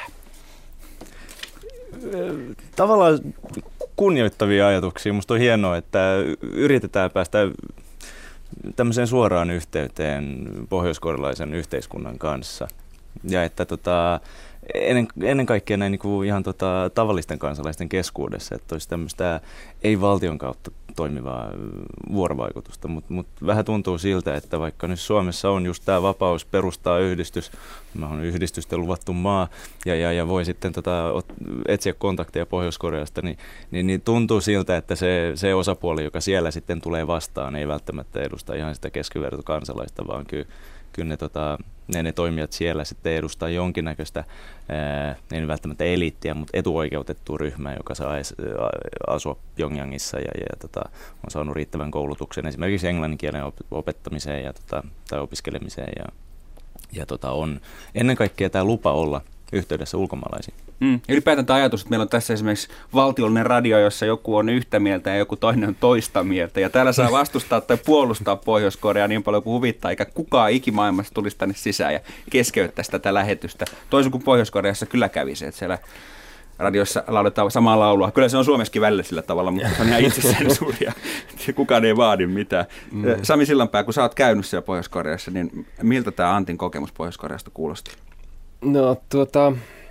Tavallaan kunnioittavia ajatuksia. Musta on hienoa, että yritetään päästä tämmöiseen suoraan yhteyteen pohjoiskorealaisen yhteiskunnan kanssa. Ja että tota, ennen, ennen kaikkea näin niin kuin ihan tota, tavallisten kansalaisten keskuudessa, että olisi tämmöistä ei valtion kautta toimivaa vuorovaikutusta, mutta mut vähän tuntuu siltä, että vaikka nyt Suomessa on just tämä vapaus perustaa yhdistys, mä oon yhdistysten luvattu maa, ja, ja, ja voi sitten tota, etsiä kontakteja Pohjois-Koreasta, niin, niin, niin tuntuu siltä, että se, se osapuoli, joka siellä sitten tulee vastaan, ei välttämättä edusta ihan sitä keskivertokansalaista, vaan kyllä, kyllä ne, tota, ne, ne toimijat siellä sitten edustaa jonkinnäköistä, ää, ei välttämättä eliittiä, mutta etuoikeutettua ryhmää, joka saa es, asua Pyongyangissa ja, ja, ja tota, on saanut riittävän koulutuksen esimerkiksi englannin kielen opettamiseen ja, tota, tai opiskelemiseen ja, ja tota, on ennen kaikkea tämä lupa olla yhteydessä ulkomaalaisiin. Mm. Ylipäätään tämä ajatus, että meillä on tässä esimerkiksi valtiollinen radio, jossa joku on yhtä mieltä ja joku toinen on toista mieltä. Ja täällä saa vastustaa tai puolustaa Pohjois-Koreaa niin paljon kuin huvittaa, eikä kukaan ikimaailmassa tulisi tänne sisään ja keskeyttäisi tätä lähetystä. Toisin kuin Pohjois-Koreassa kyllä kävisi, että siellä radiossa lauletaan samaa laulua. Kyllä se on Suomessakin välillä sillä tavalla, mutta se on ihan itsesensuuria. Kukaan ei vaadi mitään. Mm. Sami Sillanpää, kun sä oot käynyt siellä Pohjois-Koreassa, niin miltä tämä Antin kokemus Pohjois-Koreasta kuulosti? No tuota,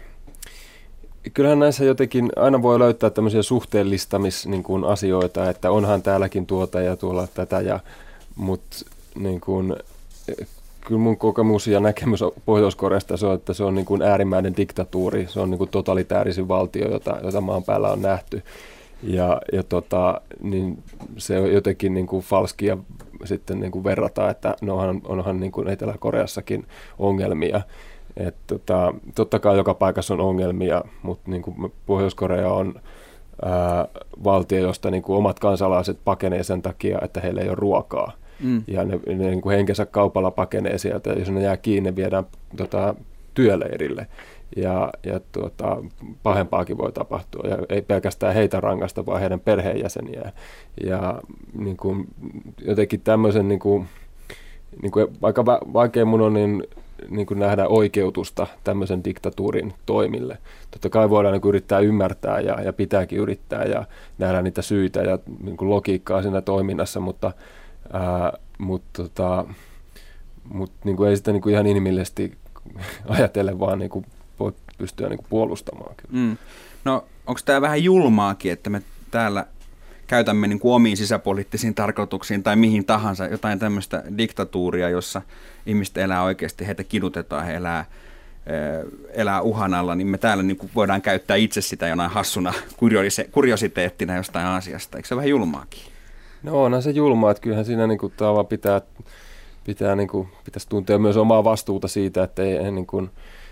kyllähän näissä jotenkin aina voi löytää tämmöisiä suhteellistamis niin kuin asioita, että onhan täälläkin tuota ja tuolla tätä, ja, mutta niin kuin, kyllä mun kokemus ja näkemys Pohjois-Koreasta se on, että se on niin kuin äärimmäinen diktatuuri, se on niin kuin totalitäärisin valtio, jota, jota maan päällä on nähty. Ja, ja tota, niin se on jotenkin niin kuin falskia sitten niin kuin verrata, että no onhan, onhan niin kuin Etelä-Koreassakin ongelmia. Et tota, totta kai joka paikassa on ongelmia, mutta niin kuin Pohjois-Korea on ää, valtio, josta niin kuin omat kansalaiset pakenee sen takia, että heillä ei ole ruokaa. Mm. Ja ne, ne niin kuin henkensä kaupalla pakenee sieltä, jos ne jää kiinni, ne viedään tota, työleirille. Ja, ja tuota, pahempaakin voi tapahtua. Ja ei pelkästään heitä rangasta, vaan heidän perheenjäseniään. Ja niin kuin, jotenkin tämmöisen, niin kuin, niin kuin, aika vaikea mun on niin, niin kuin nähdä oikeutusta tämmöisen diktatuurin toimille. Totta kai voidaan niin kuin yrittää ymmärtää ja, ja pitääkin yrittää ja nähdä niitä syitä ja niin kuin logiikkaa siinä toiminnassa, mutta, ää, mutta tota, mutta niin kuin ei sitä niin kuin ihan inhimillisesti ajatellen vaan niin kuin voi pystyä niin kuin puolustamaan. Mm. No onko tämä vähän julmaakin, että me täällä käytämme niin kuin omiin sisäpoliittisiin tarkoituksiin tai mihin tahansa jotain tämmöistä diktatuuria, jossa ihmiset elää oikeasti, heitä kidutetaan, he elää, elää uhan alla, niin me täällä niin kuin voidaan käyttää itse sitä jonain hassuna kuriositeettina jostain asiasta. Eikö se vähän julmaakin? No onhan se julmaa, että kyllähän siinä niin kuin, pitää, pitää, niin kuin, pitäisi tuntea myös omaa vastuuta siitä, että ei, niin kuin,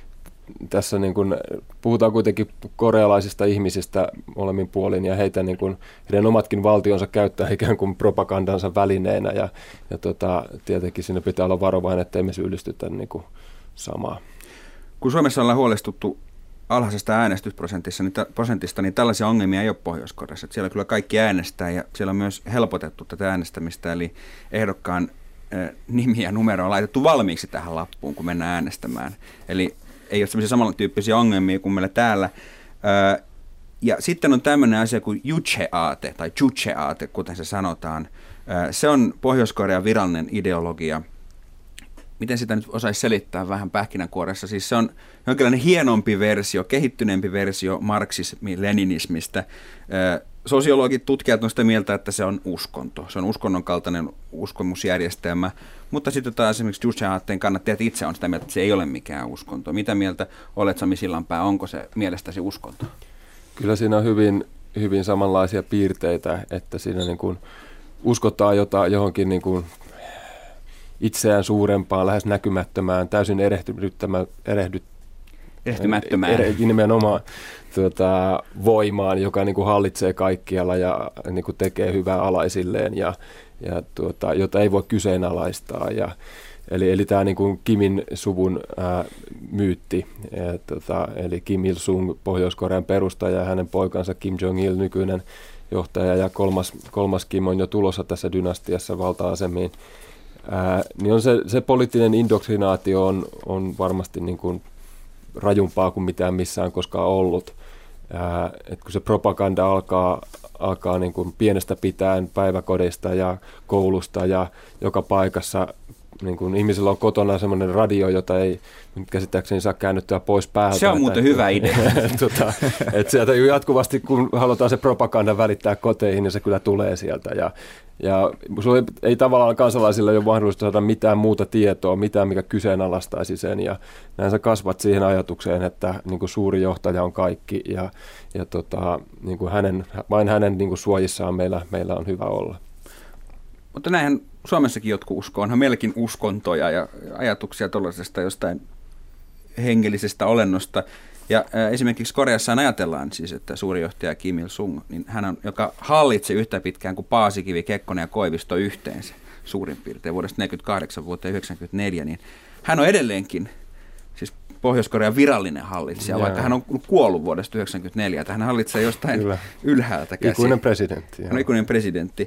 tässä niin kuin, puhutaan kuitenkin korealaisista ihmisistä molemmin puolin ja heitä niin kuin, heidän omatkin valtionsa käyttää ikään kuin propagandansa välineenä ja, ja tota, tietenkin siinä pitää olla varovainen, ettei me syyllistytä niin kuin samaa. Kun Suomessa ollaan huolestuttu alhaisesta äänestysprosentista, niin, prosentista, niin tällaisia ongelmia ei ole Pohjois-Koreassa. Siellä kyllä kaikki äänestää ja siellä on myös helpotettu tätä äänestämistä, eli ehdokkaan äh, nimi ja numero on laitettu valmiiksi tähän lappuun, kun mennään äänestämään. Eli ei ole sellaisia samantyyppisiä ongelmia kuin meillä täällä. Äh, ja sitten on tämmöinen asia kuin juche-aate, tai juche-aate, kuten se sanotaan. Äh, se on Pohjois-Korean virallinen ideologia. Miten sitä nyt osaisi selittää vähän pähkinänkuoressa? Siis se on jonkinlainen hienompi versio, kehittyneempi versio marksismi-leninismistä. Sosiologit, tutkijat on sitä mieltä, että se on uskonto. Se on uskonnon kaltainen uskomusjärjestelmä. Mutta sitten taas esimerkiksi Juche-aatteen kannattajat itse on sitä mieltä, että se ei ole mikään uskonto. Mitä mieltä olet, Sami Sillanpää, onko se mielestäsi uskonto? Kyllä siinä on hyvin, hyvin samanlaisia piirteitä, että siinä niin kuin uskotaan jota, johonkin niin kuin itseään suurempaan, lähes näkymättömään, täysin erehdyttämään, erehdyt, erehtymättömään ere, nimenomaan tuota, voimaan, joka niin kuin hallitsee kaikkialla ja niin kuin tekee hyvää alaisilleen, ja, ja tuota, jota ei voi kyseenalaistaa. Ja, eli, eli tämä niin kuin Kimin suvun ää, myytti, ja, tuota, eli Kim Il-sung, Pohjois-Korean perustaja, ja hänen poikansa Kim Jong-il, nykyinen johtaja, ja kolmas, kolmas Kim on jo tulossa tässä dynastiassa valta-asemiin. Ää, niin on se, se poliittinen indoktrinaatio on, on varmasti niin kuin rajumpaa kuin mitään missään koskaan ollut. Ää, et kun se propaganda alkaa, alkaa niin kuin pienestä pitäen päiväkodista ja koulusta ja joka paikassa, niin kuin ihmisillä on kotona semmoinen radio, jota ei käsittääkseni saa käännyttää pois päältä. Se on muuten että, hyvä idea. tota, että sieltä jatkuvasti, kun halutaan se propaganda välittää koteihin, niin se kyllä tulee sieltä. Ja, ja sulla ei, ei tavallaan kansalaisilla ole mahdollista saada mitään muuta tietoa, mitään mikä kyseenalaistaisi sen. Ja näin sä kasvat siihen ajatukseen, että niin kuin suuri johtaja on kaikki ja, ja tota, niin kuin hänen, vain hänen niin kuin suojissaan meillä, meillä on hyvä olla. Mutta näinhän Suomessakin jotkut uskoo, onhan meilläkin uskontoja ja ajatuksia tuollaisesta jostain hengellisestä olennosta. Ja ää, esimerkiksi Koreassa ajatellaan siis, että suuri johtaja Kim Il-sung, niin hän on, joka hallitsee yhtä pitkään kuin Paasikivi, Kekkonen ja Koivisto yhteensä suurin piirtein vuodesta neljäkymmentäkahdeksan vuoteen yhdeksänkymmentäneljä, niin hän on edelleenkin siis Pohjois-Korean virallinen hallitsija, Jaa. vaikka hän on kuollut vuodesta yhdeksänkymmentäneljä, että hän hallitsee jostain Kyllä. ylhäältä käsin. Ikuinen presidentti. Hän on ikuinen presidentti.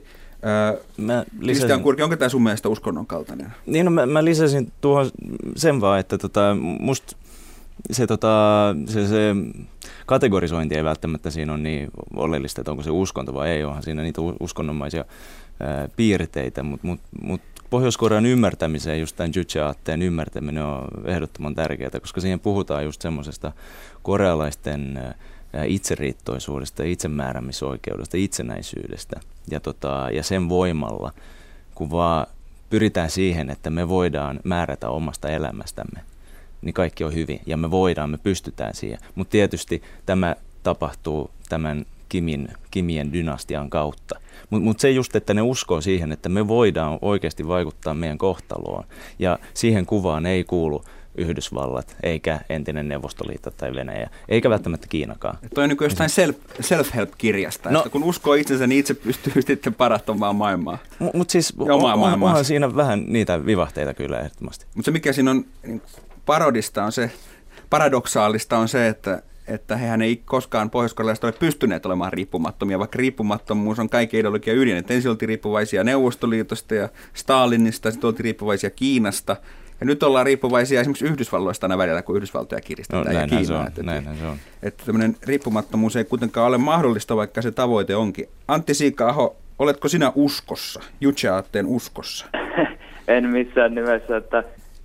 Mä Kristian Kurki, onko tämä sun mielestä uskonnon kaltainen? Niin, no mä, mä lisäsin tuohon sen vaan, että tota, musta se, tota, se, se kategorisointi ei välttämättä siinä ole niin oleellista, että onko se uskonto vai ei, onhan siinä niitä uskonnonmaisia ää, piirteitä, mutta mut, mut Pohjois-Korean ymmärtämiseen, just tämän Juche-aatteen ymmärtäminen on ehdottoman tärkeää, koska siihen puhutaan just semmoisesta korealaisten itseriittoisuudesta, itsemääräämisoikeudesta, itsenäisyydestä ja, tota, ja sen voimalla, kun vaan pyritään siihen, että me voidaan määrätä omasta elämästämme, niin kaikki on hyvin ja me voidaan, me pystytään siihen. Mutta tietysti tämä tapahtuu tämän Kimin, Kimien dynastian kautta. Mutta mut se just, että ne uskoo siihen, että me voidaan oikeasti vaikuttaa meidän kohtaloon ja siihen kuvaan ei kuulu Yhdysvallat, eikä entinen Neuvostoliitto tai Venäjä, eikä välttämättä Kiinakaan. Toi on niin kuin jostain self-help-kirjasta, no, että kun uskoo itsensä, niin itse pystyy sitten parantamaan maailmaa. Mutta siis on, on, onhan siinä vähän niitä vivahteita kyllä ehdottomasti. Mutta se mikä siinä on niin parodista on se, paradoksaalista on se, että että hehän ei koskaan pohjois-korealaiset ole pystyneet olemaan riippumattomia, vaikka riippumattomuus on kaiken ideologian ydin. Että ensin oltiin riippuvaisia Neuvostoliitosta ja Stalinista, sitten oltiin riippuvaisia Kiinasta. Ja nyt ollaan riippuvaisia esimerkiksi Yhdysvalloista aina välillä, kun Yhdysvaltoja kiristetään no, ja Kiinaa. Että, näinhän se on. Että tämmöinen riippumattomuus ei kuitenkaan ole mahdollista, vaikka se tavoite onkin. Antti Siika-aho, oletko sinä uskossa, Juche-aatteen uskossa? En missään nimessä, että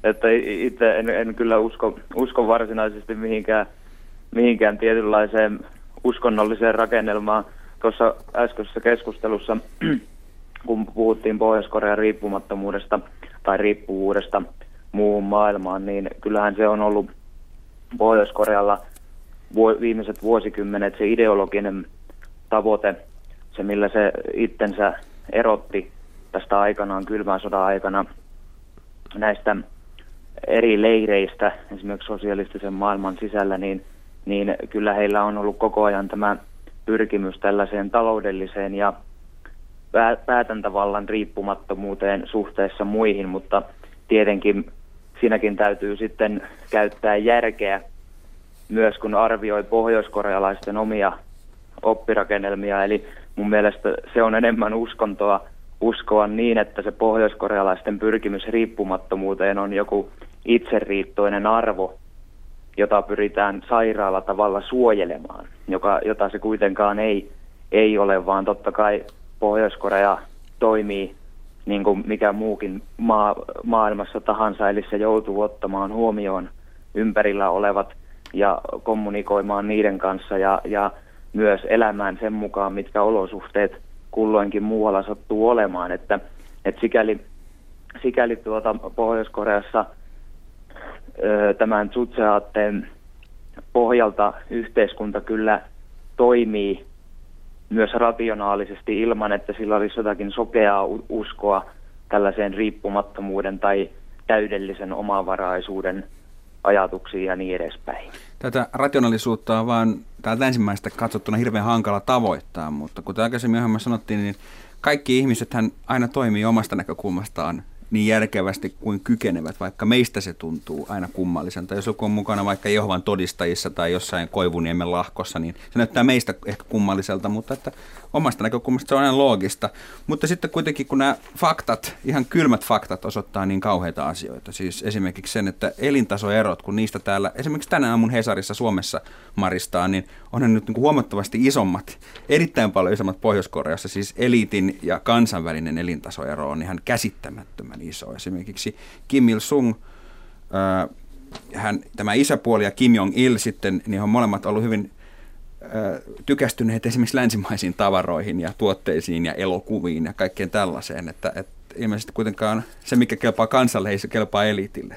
että itse en, en kyllä usko, usko varsinaisesti mihinkään, mihinkään tietynlaiseen uskonnolliseen rakennelmaan. Tuossa äskeisessä keskustelussa, kun puhuttiin Pohjois-Korean riippumattomuudesta tai riippuvuudesta muuhun maailmaan, niin kyllähän se on ollut Pohjois-Korealla viimeiset vuosikymmenet se ideologinen tavoite, se millä se itsensä erotti tästä aikanaan kylmän sodan aikana näistä eri leireistä, esimerkiksi sosialistisen maailman sisällä, niin, niin kyllä heillä on ollut koko ajan tämä pyrkimys tällaiseen taloudelliseen ja päätäntävallan riippumattomuuteen suhteessa muihin, mutta tietenkin siinäkin täytyy sitten käyttää järkeä myös kun arvioi pohjoiskorealaisten omia oppirakennelmia, eli mun mielestä se on enemmän uskontoa uskoa niin, että se pohjoiskorealaisten pyrkimys riippumattomuuteen on joku itseriittoinen arvo, jota pyritään sairaalla tavalla suojelemaan, joka, jota se kuitenkaan ei, ei ole, vaan totta kai Pohjois-Korea toimii niin kuin mikä muukin maa, maailmassa tahansa, eli se joutuu ottamaan huomioon ympärillä olevat ja kommunikoimaan niiden kanssa ja, ja myös elämään sen mukaan, mitkä olosuhteet kulloinkin muualla sattuu olemaan. Että, että sikäli, sikäli tuota Pohjois-Koreassa ö, tämän Tsuutse-aatteen pohjalta yhteiskunta kyllä toimii myös rationaalisesti ilman, että sillä olisi jotakin sokeaa uskoa tällaiseen riippumattomuuden tai täydellisen omavaraisuuden ajatuksiin ja niin edespäin. Tätä rationaalisuutta on vaan täältä ensimmäistä katsottuna hirveän hankala tavoittaa, mutta kuten aikaisemmin ohjelmassa sanottiin, niin kaikki ihmisethän aina toimii omasta näkökulmastaan niin järkevästi kuin kykenevät, vaikka meistä se tuntuu aina kummalliselta. Jos joku on mukana vaikka Jehovan todistajissa tai jossain Koivuniemen lahkossa, niin se näyttää meistä ehkä kummalliselta, mutta että omasta näkökulmasta se on aina loogista. Mutta sitten kuitenkin, kun nämä faktat, ihan kylmät faktat osoittaa niin kauheita asioita, siis esimerkiksi sen, että elintasoerot, kun niistä täällä, esimerkiksi tänään mun Hesarissa Suomessa maristaa, niin onhan nyt niin kuin huomattavasti isommat, erittäin paljon isommat Pohjois-Koreassa, siis eliitin ja kansanvälinen elintasoero on ihan käsittämättömän iso. Esimerkiksi Kim Il-sung, äh, hän, tämä isäpuoli ja Kim Jong-il sitten, niin on molemmat ollut hyvin äh, tykästyneet esimerkiksi länsimaisiin tavaroihin ja tuotteisiin ja elokuviin ja kaikkeen tällaiseen, että, että ilmeisesti kuitenkaan se, mikä kelpaa kansalle, ei se kelpaa eliitille.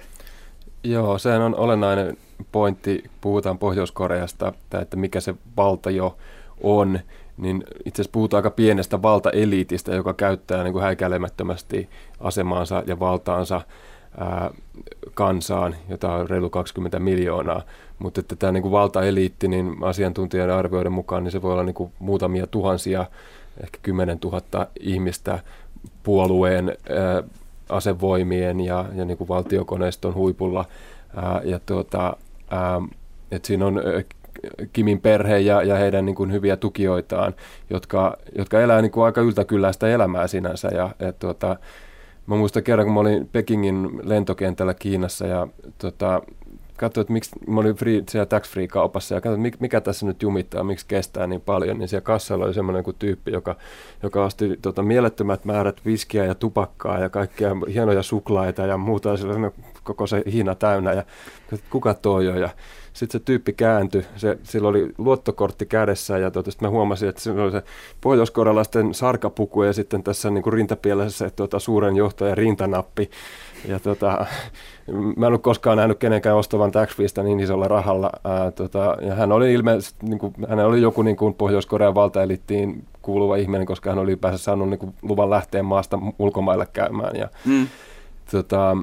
Joo, sehän on olennainen pointti, puhutaan Pohjois-Koreasta, että mikä se valta jo on, niin itse asiassa puhutaan aika pienestä valtaeliitistä, joka käyttää niin kuin häikäilemättömästi asemaansa ja valtaansa ää, kansaan, jota on reilu kaksikymmentä miljoonaa. Mutta että tämä niin kuin valtaeliitti, niin asiantuntijan arvioiden mukaan, niin se voi olla niin kuin muutamia tuhansia, ehkä kymmenen tuhatta ihmistä puolueen ää, asevoimien ja, ja niin kuin valtiokoneiston huipulla. Ää, ja tuota, ää, että siinä on Kimin perhe ja, ja heidän niin kuin hyviä tukijoitaan, jotka, jotka elää niin kuin aika yltäkylläistä elämää sinänsä. Ja, et, tuota, mä muistan kerran, kun mä olin Pekingin lentokentällä Kiinassa ja tota, katsoin, että miksi mä olin free, siellä tax-free-kaupassa ja katsoin, että mikä tässä nyt jumittaa, miksi kestää niin paljon, niin siellä kassalla oli semmoinen kuin tyyppi, joka, joka osti tota, mielettömät määrät viskiä ja tupakkaa ja kaikkia hienoja suklaita ja muuta, sillä koko se hina täynnä ja kuka toi on ja sitten se tyyppi kääntyi, se, sillä oli luottokortti kädessä ja tuota, sitten mä huomasin, että sillä oli se pohjoiskorealaisten sarkapuku ja sitten tässä niin kuin rintapielessä tuota, suuren johtajan rintanappi. Ja tuota, mä en ole koskaan nähnyt kenenkään ostavan tax-freestä niin isolla rahalla. Ää, tuota, ja hän oli ilmeisesti, niin kuin, hän oli joku niin kuin Pohjois-Korean valtaelittiin kuuluva ihminen, koska hän oli ylipäänsä saanut niin kuin luvan lähteä maasta ulkomaille käymään. Ja, mm. tuota,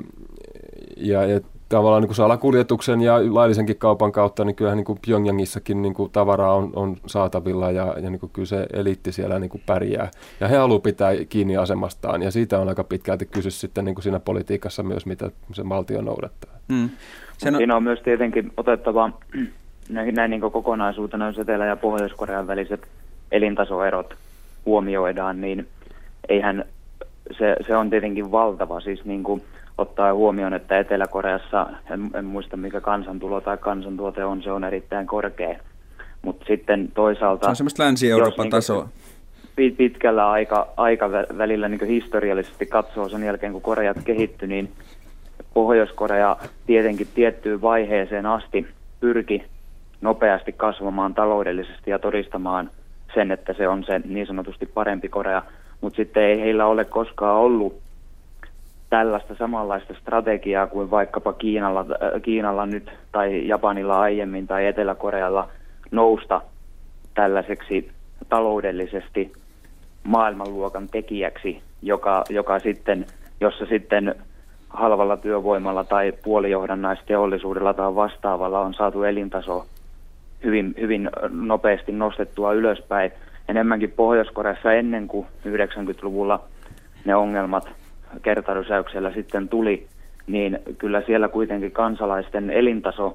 ja, ja tavallaan niin kuin salakuljetuksen ja laillisenkin kaupan kautta, niin kyllähän niin kuin Pyongyangissakin niin kuin tavaraa on, on saatavilla ja, ja niin kuin kyllä se eliitti siellä niin kuin pärjää. Ja he haluaa pitää kiinni asemastaan ja siitä on aika pitkälti kysy sitten niin kuin siinä politiikassa myös, mitä se valtio noudattaa. Hmm. On... Siinä on myös tietenkin otettava näin, näin niin kuin kokonaisuutena, jos Etelä- ja Pohjois-Korean väliset elintasoerot huomioidaan, niin eihän se, se on tietenkin valtava, siis niin kuin ottaa huomioon, että Etelä-Koreassa, en, en muista mikä kansantulo tai kansantuote on, se on erittäin korkea. Mutta sitten toisaalta... Se on semmoista Länsi-Euroopan tasoa. Pit, pitkällä aika, aikavälillä niin historiallisesti katsoo sen jälkeen, kun Koreat kehittyi, niin Pohjois-Korea tietenkin tiettyyn vaiheeseen asti pyrki nopeasti kasvamaan taloudellisesti ja todistamaan sen, että se on se niin sanotusti parempi Korea, mutta sitten ei heillä ole koskaan ollut tällaista samanlaista strategiaa kuin vaikkapa Kiinalla, äh, Kiinalla nyt tai Japanilla aiemmin tai Etelä-Korealla nousta tällaiseksi taloudellisesti maailmanluokan tekijäksi, joka, joka sitten, jossa sitten halvalla työvoimalla tai puolijohdannaisteollisuudella tai vastaavalla on saatu elintaso hyvin, hyvin nopeasti nostettua ylöspäin. Enemmänkin Pohjois-Koreassa ennen kuin yhdeksänkymmentäluvulla ne ongelmat kertarysäyksellä sitten tuli, niin kyllä siellä kuitenkin kansalaisten elintaso,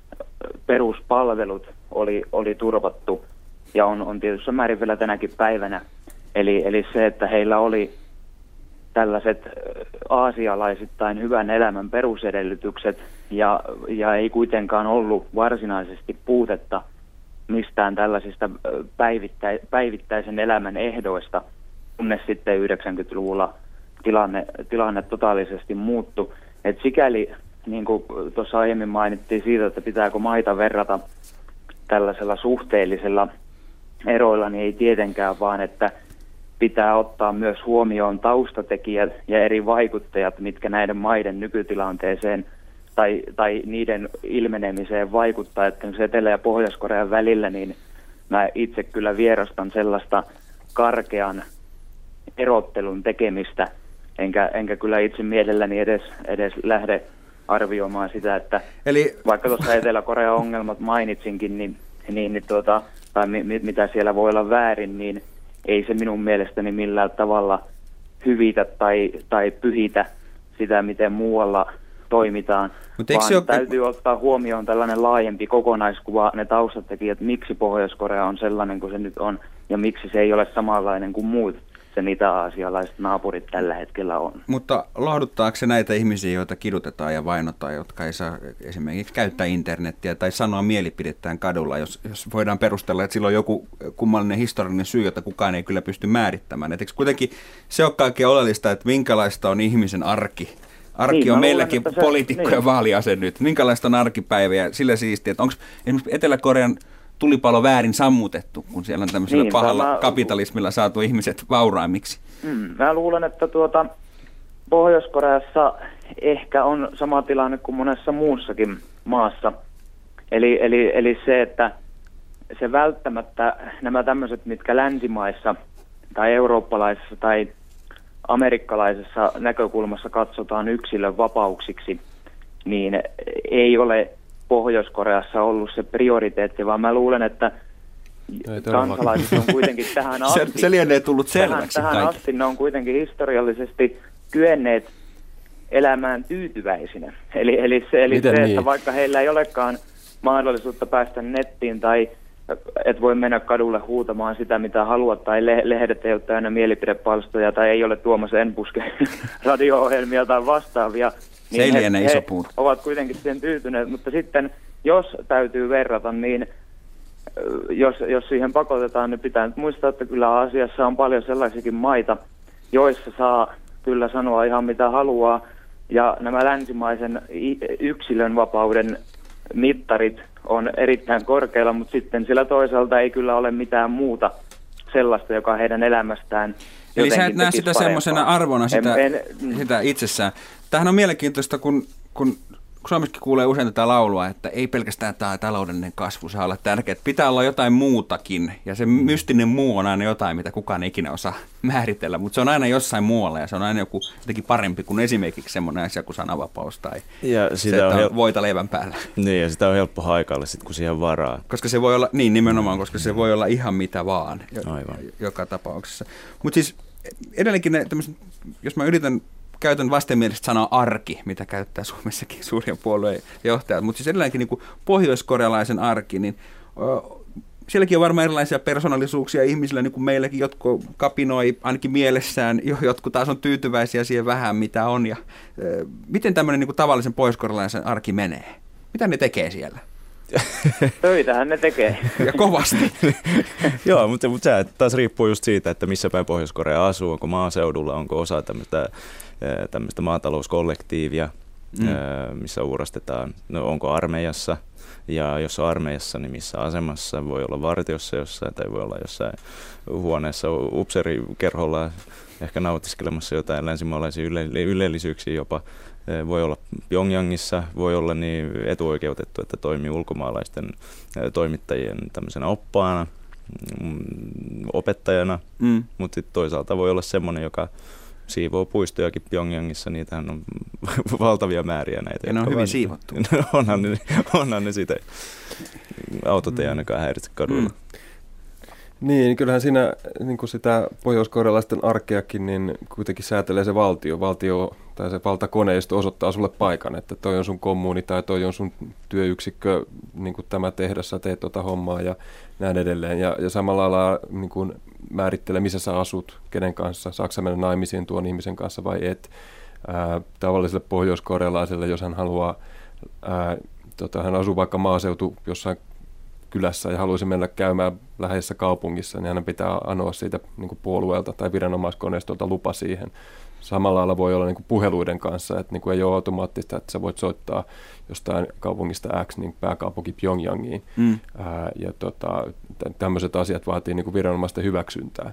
peruspalvelut oli, oli turvattu ja on, on tietysti määrin vielä tänäkin päivänä. Eli, eli se, että heillä oli tällaiset aasialaisittain hyvän elämän perusedellytykset ja, ja ei kuitenkaan ollut varsinaisesti puutetta mistään tällaisista päivittä, päivittäisen elämän ehdoista, kunnes sitten yhdeksänkymmentäluvulla tilanne, tilanne totaalisesti muuttui. Et sikäli, niin kuin tuossa aiemmin mainittiin siitä, että pitääkö maita verrata tällaisella suhteellisella eroilla, niin ei tietenkään, vaan että pitää ottaa myös huomioon taustatekijät ja eri vaikuttajat, mitkä näiden maiden nykytilanteeseen tai, tai niiden ilmenemiseen vaikuttaa. Että Etelä- ja Pohjois-Korean välillä, niin mä itse kyllä vierastan sellaista karkean erottelun tekemistä, enkä, enkä kyllä itse mielelläni edes, edes lähde arvioimaan sitä, että Eli... vaikka tuossa Etelä-Korean ongelmat mainitsinkin, niin, niin, niin tuota, tai mi, mitä siellä voi olla väärin, niin ei se minun mielestäni millään tavalla hyvitä tai, tai pyhitä sitä, miten muualla toimitaan, vaan ole... täytyy ottaa huomioon tällainen laajempi kokonaiskuva, ne taustatekijät, miksi Pohjois-Korea on sellainen kuin se nyt on, ja miksi se ei ole samanlainen kuin muut sen itä-aasialaiset naapurit tällä hetkellä on. Mutta lohduttaako se näitä ihmisiä, joita kidutetaan ja vainotaan, jotka ei saa esimerkiksi käyttää internettiä tai sanoa mielipidettään kadulla, jos, jos voidaan perustella, että sillä on joku kummallinen historiallinen syy, jota kukaan ei kyllä pysty määrittämään. Et eikö kuitenkin se ole kaikkein oleellista, että minkälaista on ihmisen arki? Arki niin, on meilläkin luulen, poliitikkojen niin. vaaliase nyt. Minkälaista on arkipäivä ja sillä siistiä, että onko esimerkiksi Etelä-Korean tulipalo väärin sammutettu, kun siellä on tämmöisellä niin, pahalla mä... kapitalismilla saatu ihmiset vauraimmiksi? Mm, mä luulen, että tuota, Pohjois-Koreassa ehkä on sama tilanne kuin monessa muussakin maassa. Eli, eli, eli se, että se välttämättä nämä tämmöiset, mitkä länsimaissa tai eurooppalaisessa tai amerikkalaisessa näkökulmassa katsotaan yksilön vapauksiksi, niin ei ole Pohjois-Koreassa ollut se prioriteetti, vaan mä luulen, että kansalaiset on kuitenkin tähän asti, se, se lienee tullut selväksi tähän, tähän asti ne on kuitenkin historiallisesti kyenneet elämään tyytyväisinä. Eli, eli se, eli se niin? Että vaikka heillä ei olekaan mahdollisuutta päästä nettiin tai et voi mennä kadulle huutamaan sitä, mitä haluat, tai lehdet ei ole täynnä mielipidepalstoja, tai ei ole Tuomas Enbusken radio-ohjelmia tai vastaavia, niin he, he ovat kuitenkin siihen tyytyneet. Mutta sitten, jos täytyy verrata, niin jos, jos siihen pakotetaan, niin pitää nyt muistaa, että kyllä asiassa on paljon sellaisiakin maita, joissa saa kyllä sanoa ihan mitä haluaa, ja nämä länsimaisen yksilön vapauden mittarit on erittäin korkealla, mutta sitten sillä toisaalta ei kyllä ole mitään muuta sellaista, joka heidän elämästään Eli sä et näe sitä semmoisena arvona sitä, en, en, sitä itsessään. Tämähän on mielenkiintoista, kun, kun Suomessakin kuulee usein tätä laulua, että ei pelkästään tämä taloudellinen kasvu saa olla tärkeä, että pitää olla jotain muutakin, ja se mystinen muu on aina jotain, mitä kukaan ei ikinä osaa määritellä, mutta se on aina jossain muualla, ja se on aina joku jotenkin parempi kuin esimerkiksi semmoinen asia kuin sananvapaus tai ja sitä se, on, on hel- voita leivän päällä. Niin, ja sitä on helppo haikailla sitten, kun siihen varaa. Koska se voi olla, niin nimenomaan, koska se voi olla ihan mitä vaan, Aivan. joka tapauksessa. Mutta siis edelleenkin ne jos mä yritän käytän vastenmielistä sanaa arki, mitä käyttää Suomessakin suuria puolueen johtajat, mutta siis edelleenkin niin kuin pohjoiskorealaisen arki, niin ö, sielläkin on varmaan erilaisia persoonallisuuksia ihmisillä, niin kuin meilläkin, jotkut kapinoi ainakin mielessään, jotkut taas on tyytyväisiä siihen vähän, mitä on. Ja, ö, miten tämmöinen niin kuin tavallisen pohjoiskorealaisen arki menee? Mitä ne tekee siellä? Töitähän ne tekee. Ja kovasti. Joo, mutta, mutta se taas riippuu just siitä, että missä päin Pohjois-Korea asuu, onko maaseudulla, onko osa tämmöistä, tämmöistä maatalouskollektiivia, mm. missä uurastetaan, no onko armeijassa, ja jos on armeijassa, niin missä asemassa, voi olla vartiossa jossain, tai voi olla jossain huoneessa upseerikerholla, ehkä nautiskelemassa jotain länsimaalaisia yle- ylellisyyksiä jopa. Voi olla Pyongyangissa, voi olla niin etuoikeutettu, että toimii ulkomaalaisten toimittajien tämmöisenä oppaana, opettajana, mm. mutta sitten toisaalta voi olla semmoinen, joka siivoo puistojakin Pyongyangissa, niitähän on valtavia määriä näitä. Ja ne on hyvin siivottu. onhan, ne, onhan ne sitä. Autot ei ainakaan häiritse kaduilla. Mm. Niin, kyllähän siinä niin kuin sitä pohjois-korealaisten arkeakin niin kuitenkin säätelee se valtio. Valtio tai se valtakoneisto osoittaa sulle paikan, että toi on sun kommuuni tai toi on sun työyksikkö, niin kuin tämä tehdas, sä teet tuota hommaa ja näin edelleen. Ja, ja samalla lailla niin kuin määrittelee, missä sä asut, kenen kanssa, saako sä mennä naimisiin tuon ihmisen kanssa vai et. Ää, tavalliselle pohjois-korealaiselle, jos hän haluaa, ää, tota, hän asuu vaikka maaseutu jossain kylässä ja haluaisi mennä käymään läheisessä kaupungissa, niin hänen pitää anoa siitä niin kuin puolueelta tai viranomaiskoneistolta lupa siihen. Samalla lailla voi olla niin kuin puheluiden kanssa, että niin kuin ei ole automaattista, että sä voit soittaa jostain kaupungista X niin pääkaupunki Pyongyangiin. Mm. Ää, ja tota, tämmöiset asiat vaatii niin kuin viranomaisten hyväksyntää.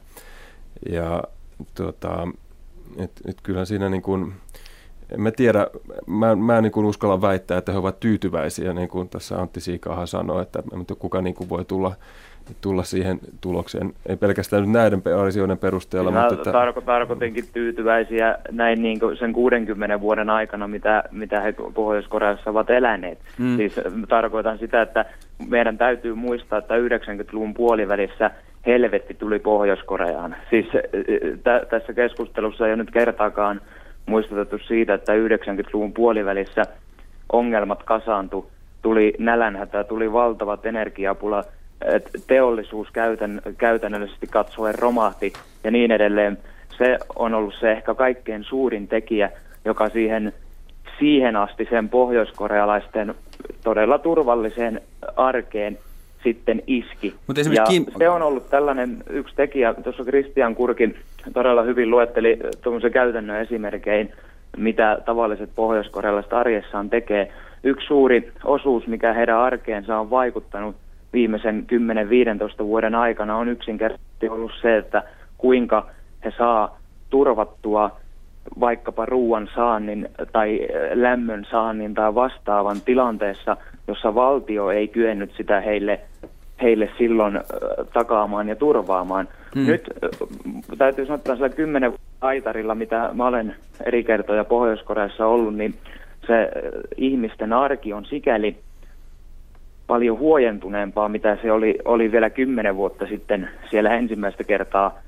Ja tota, et, et kyllä siinä niin kuin, en mä tiedä, mä, mä niin kuin uskalla väittää, että he ovat tyytyväisiä, niin kuin tässä Antti Siikahan sanoi, että kuka niin kuin voi tulla, tulla siihen tulokseen, ei pelkästään nyt näiden asioiden perusteella. Mä mutta että tarko, tarkoitinkin tyytyväisiä näin niin kuin sen kuudenkymmenen vuoden aikana, mitä, mitä he Pohjois-Koreassa ovat eläneet. Mm. Siis tarkoitan sitä, että meidän täytyy muistaa, että yhdeksänkymmentäluvun puolivälissä helvetti tuli Pohjois-Koreaan. Siis t- tässä keskustelussa ei ole nyt kertaakaan muistutettu siitä, että yhdeksänkymmentäluvun puolivälissä ongelmat kasaantui, tuli nälänhätä, tuli valtavat energiapula, teollisuus käytän, käytännöllisesti katsoen romahti ja niin edelleen. Se on ollut se ehkä kaikkein suurin tekijä, joka siihen, siihen asti sen pohjoiskorealaisten todella turvalliseen arkeen sitten iski. Ja Kim... se on ollut tällainen yksi tekijä, tuossa Christian Kurkin todella hyvin luetteli tuollaisen käytännön esimerkein, mitä tavalliset pohjoiskorealaiset arjessaan tekee. Yksi suuri osuus, mikä heidän arkeensa on vaikuttanut viimeisen kymmenen viisitoista vuoden aikana, on yksinkertaisesti ollut se, että kuinka he saa turvattua vaikkapa ruoan saannin tai lämmön saannin tai vastaavan tilanteessa, jossa valtio ei kyennyt sitä heille, heille silloin takaamaan ja turvaamaan. Hmm. Nyt täytyy sanoa, että sillä kymmenen aitarilla, mitä mä olen eri kertoja Pohjois-Koreassa ollut, niin se ihmisten arki on sikäli paljon huojentuneempaa, mitä se oli, oli vielä kymmenen vuotta sitten siellä ensimmäistä kertaa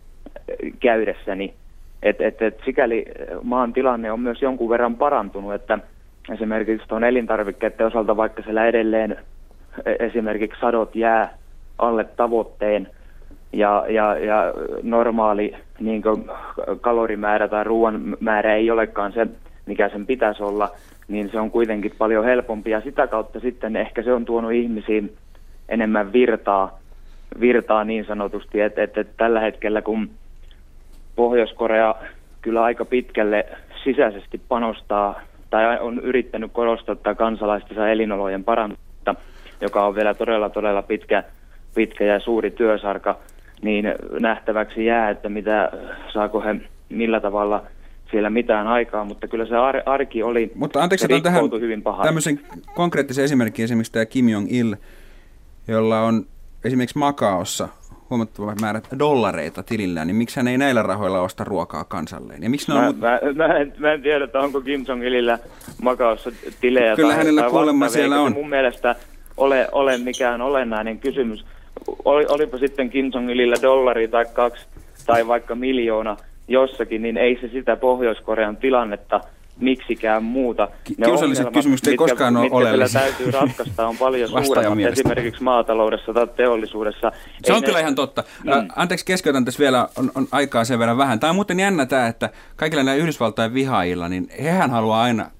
käydessäni. Et, et, et sikäli maan tilanne on myös jonkun verran parantunut, että esimerkiksi tuon elintarvikkeiden osalta, vaikka siellä edelleen esimerkiksi sadot jää alle tavoitteen ja, ja, ja normaali niin kuin kalorimäärä tai ruoan määrä ei olekaan se, mikä sen pitäisi olla, niin se on kuitenkin paljon helpompi. Ja sitä kautta sitten ehkä se on tuonut ihmisiin enemmän virtaa, virtaa niin sanotusti, että, että, että tällä hetkellä kun Pohjois-Korea kyllä aika pitkälle sisäisesti panostaa tai on yrittänyt korostaa tätä kansalaistensa elinolojen parantamista, joka on vielä todella todella pitkä, pitkä ja suuri työsarka, niin nähtäväksi jää, että mitä, saako he millä tavalla siellä mitään aikaa, mutta kyllä se ar- arki oli, mutta anteeksi, se tähän hyvin paha. Tämmöisen konkreettisen esimerkin, esimerkiksi tämä Kim Jong-il, jolla on esimerkiksi Macaossa huomattava määrä dollareita tilillään, niin miksi hän ei näillä rahoilla osta ruokaa kansalleen? Ja miksi ne mä, on... mä, mä, en, mä en tiedä, että onko Kim Jong-ilillä Macaossa tilejä. Kyllä tai, hänellä tai kuulemma siellä on. Mun mielestä ole, ole mikään olennainen kysymys. Oli, olipa sitten Kim Jong-ilillä dollari tai kaksi tai vaikka miljoona jossakin, niin ei se sitä Pohjois-Korean tilannetta miksikään muuta. Ne kiusalliset kysymykset ei koskaan ole oleellisia. Mitkä täytyy ratkaista on paljon suuremmat esimerkiksi maataloudessa tai teollisuudessa. Se on ei kyllä ne... ihan totta. Mm. Anteeksi, keskeytän tässä vielä, on, on aikaa sen verran vähän. Tämä on muuten jännä tämä, että kaikilla näillä Yhdysvaltain vihaajilla, niin hehän haluaa aina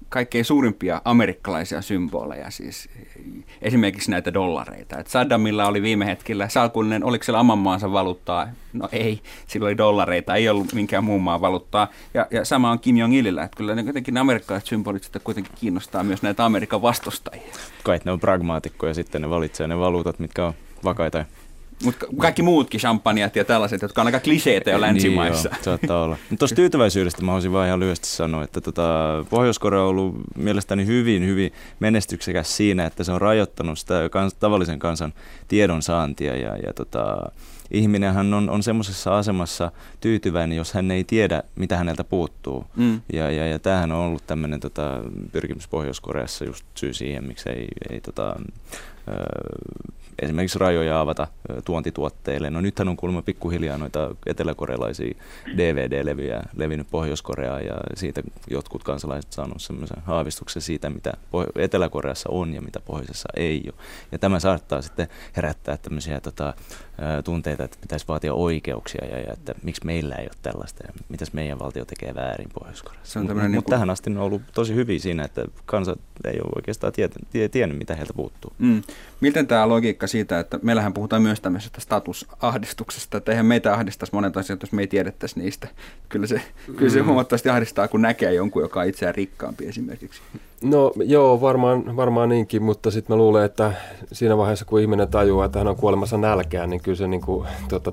kaikkein suurimpia amerikkalaisia symboleja, siis esimerkiksi näitä dollareita. Et Saddamilla oli viime hetkellä salkullinen, oliko siellä oman maansa valuuttaa? No ei, sillä oli dollareita, ei ollut minkään muun maan valuuttaa. Ja, ja sama on Kim Jong-ilillä, että kyllä ne jotenkin ne amerikkalaiset symbolit sitten kuitenkin kiinnostaa myös näitä Amerikan vastustajia. Kai ne on pragmaatikkoja, sitten ne valitsee ne valuutat, mitkä on vakaita. Mutta kaikki muutkin, champanjat ja tällaiset, jotka on aika kliseitä jo länsimaissa. Niin joo, saattaa olla. Mutta tuosta tyytyväisyydestä mä haluaisin vaan ihan lyhyesti sanoa, että tota, Pohjois-Korea on ollut mielestäni hyvin, hyvin menestyksekäs siinä, että se on rajoittanut sitä kans, tavallisen kansan tiedonsaantia. Ja, ja tota, ihminenhän on, on semmoisessa asemassa tyytyväinen, jos hän ei tiedä, mitä häneltä puuttuu. Mm. Ja, ja, ja tämähän on ollut tämmöinen tota, pyrkimys Pohjois-Koreassa just syy siihen, miksi ei, ei tota, ö, esimerkiksi rajoja avata tuontituotteille. No nythän on kuulemma pikkuhiljaa noita eteläkorealaisia D V D-levyjä levinnyt Pohjois-Koreaan ja siitä jotkut kansalaiset saanut semmoisen haavistuksen siitä, mitä Etelä-Koreassa on ja mitä pohjoisessa ei ole. Ja tämä saattaa sitten herättää tämmöisiä tota, tunteita, että pitäisi vaatia oikeuksia ja, ja että miksi meillä ei ole tällaista ja mitäs meidän valtio tekee väärin Pohjois-Koreassa. Mutta mut niinku tähän asti on ollut tosi hyviä siinä, että kansa ei ole oikeastaan tiennyt, tiennyt mitä heiltä puuttuu. Mm. Miten tämä logiikka siitä, että meillähän puhutaan myös tämmöisestä statusahdistuksesta, että eihän meitä ahdistaisi monet asiat, jos me ei tiedettäisi niistä. Kyllä se, kyllä se huomattavasti ahdistaa, kun näkee jonkun, joka on itseään rikkaampi esimerkiksi. No joo, varmaan, varmaan niinkin, mutta sitten mä luulen, että siinä vaiheessa, kun ihminen tajuaa, että hän on kuolemassa nälkään, niin kyllä se, niin kuin, tota,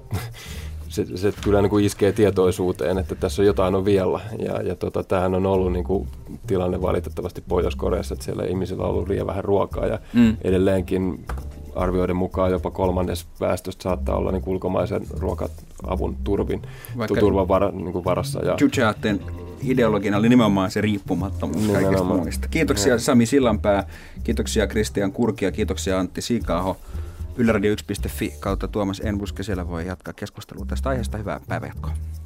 se, se kyllä niin kuin iskee tietoisuuteen, että tässä on jotain on vielä. Ja, ja tota, tämähän on ollut niin kuin tilanne valitettavasti Pohjois-Koreassa, että siellä ihmisillä on ollut liian vähän ruokaa ja mm. edelleenkin arvioiden mukaan jopa kolmannes väestöstä saattaa olla niin ulkomaisen ruokavun turvin, turvan vara, niin varassa. Ja Jucheaten ideologina oli nimenomaan se riippumattomuus kaikista muista. Kiitoksia Sami Sillanpää, kiitoksia Kristian Kurki ja kiitoksia Antti Siikaho. Yle Radio yksi piste fi kautta Tuomas Enbuske, siellä voi jatkaa keskustelua tästä aiheesta. Hyvää päivänjatkoa.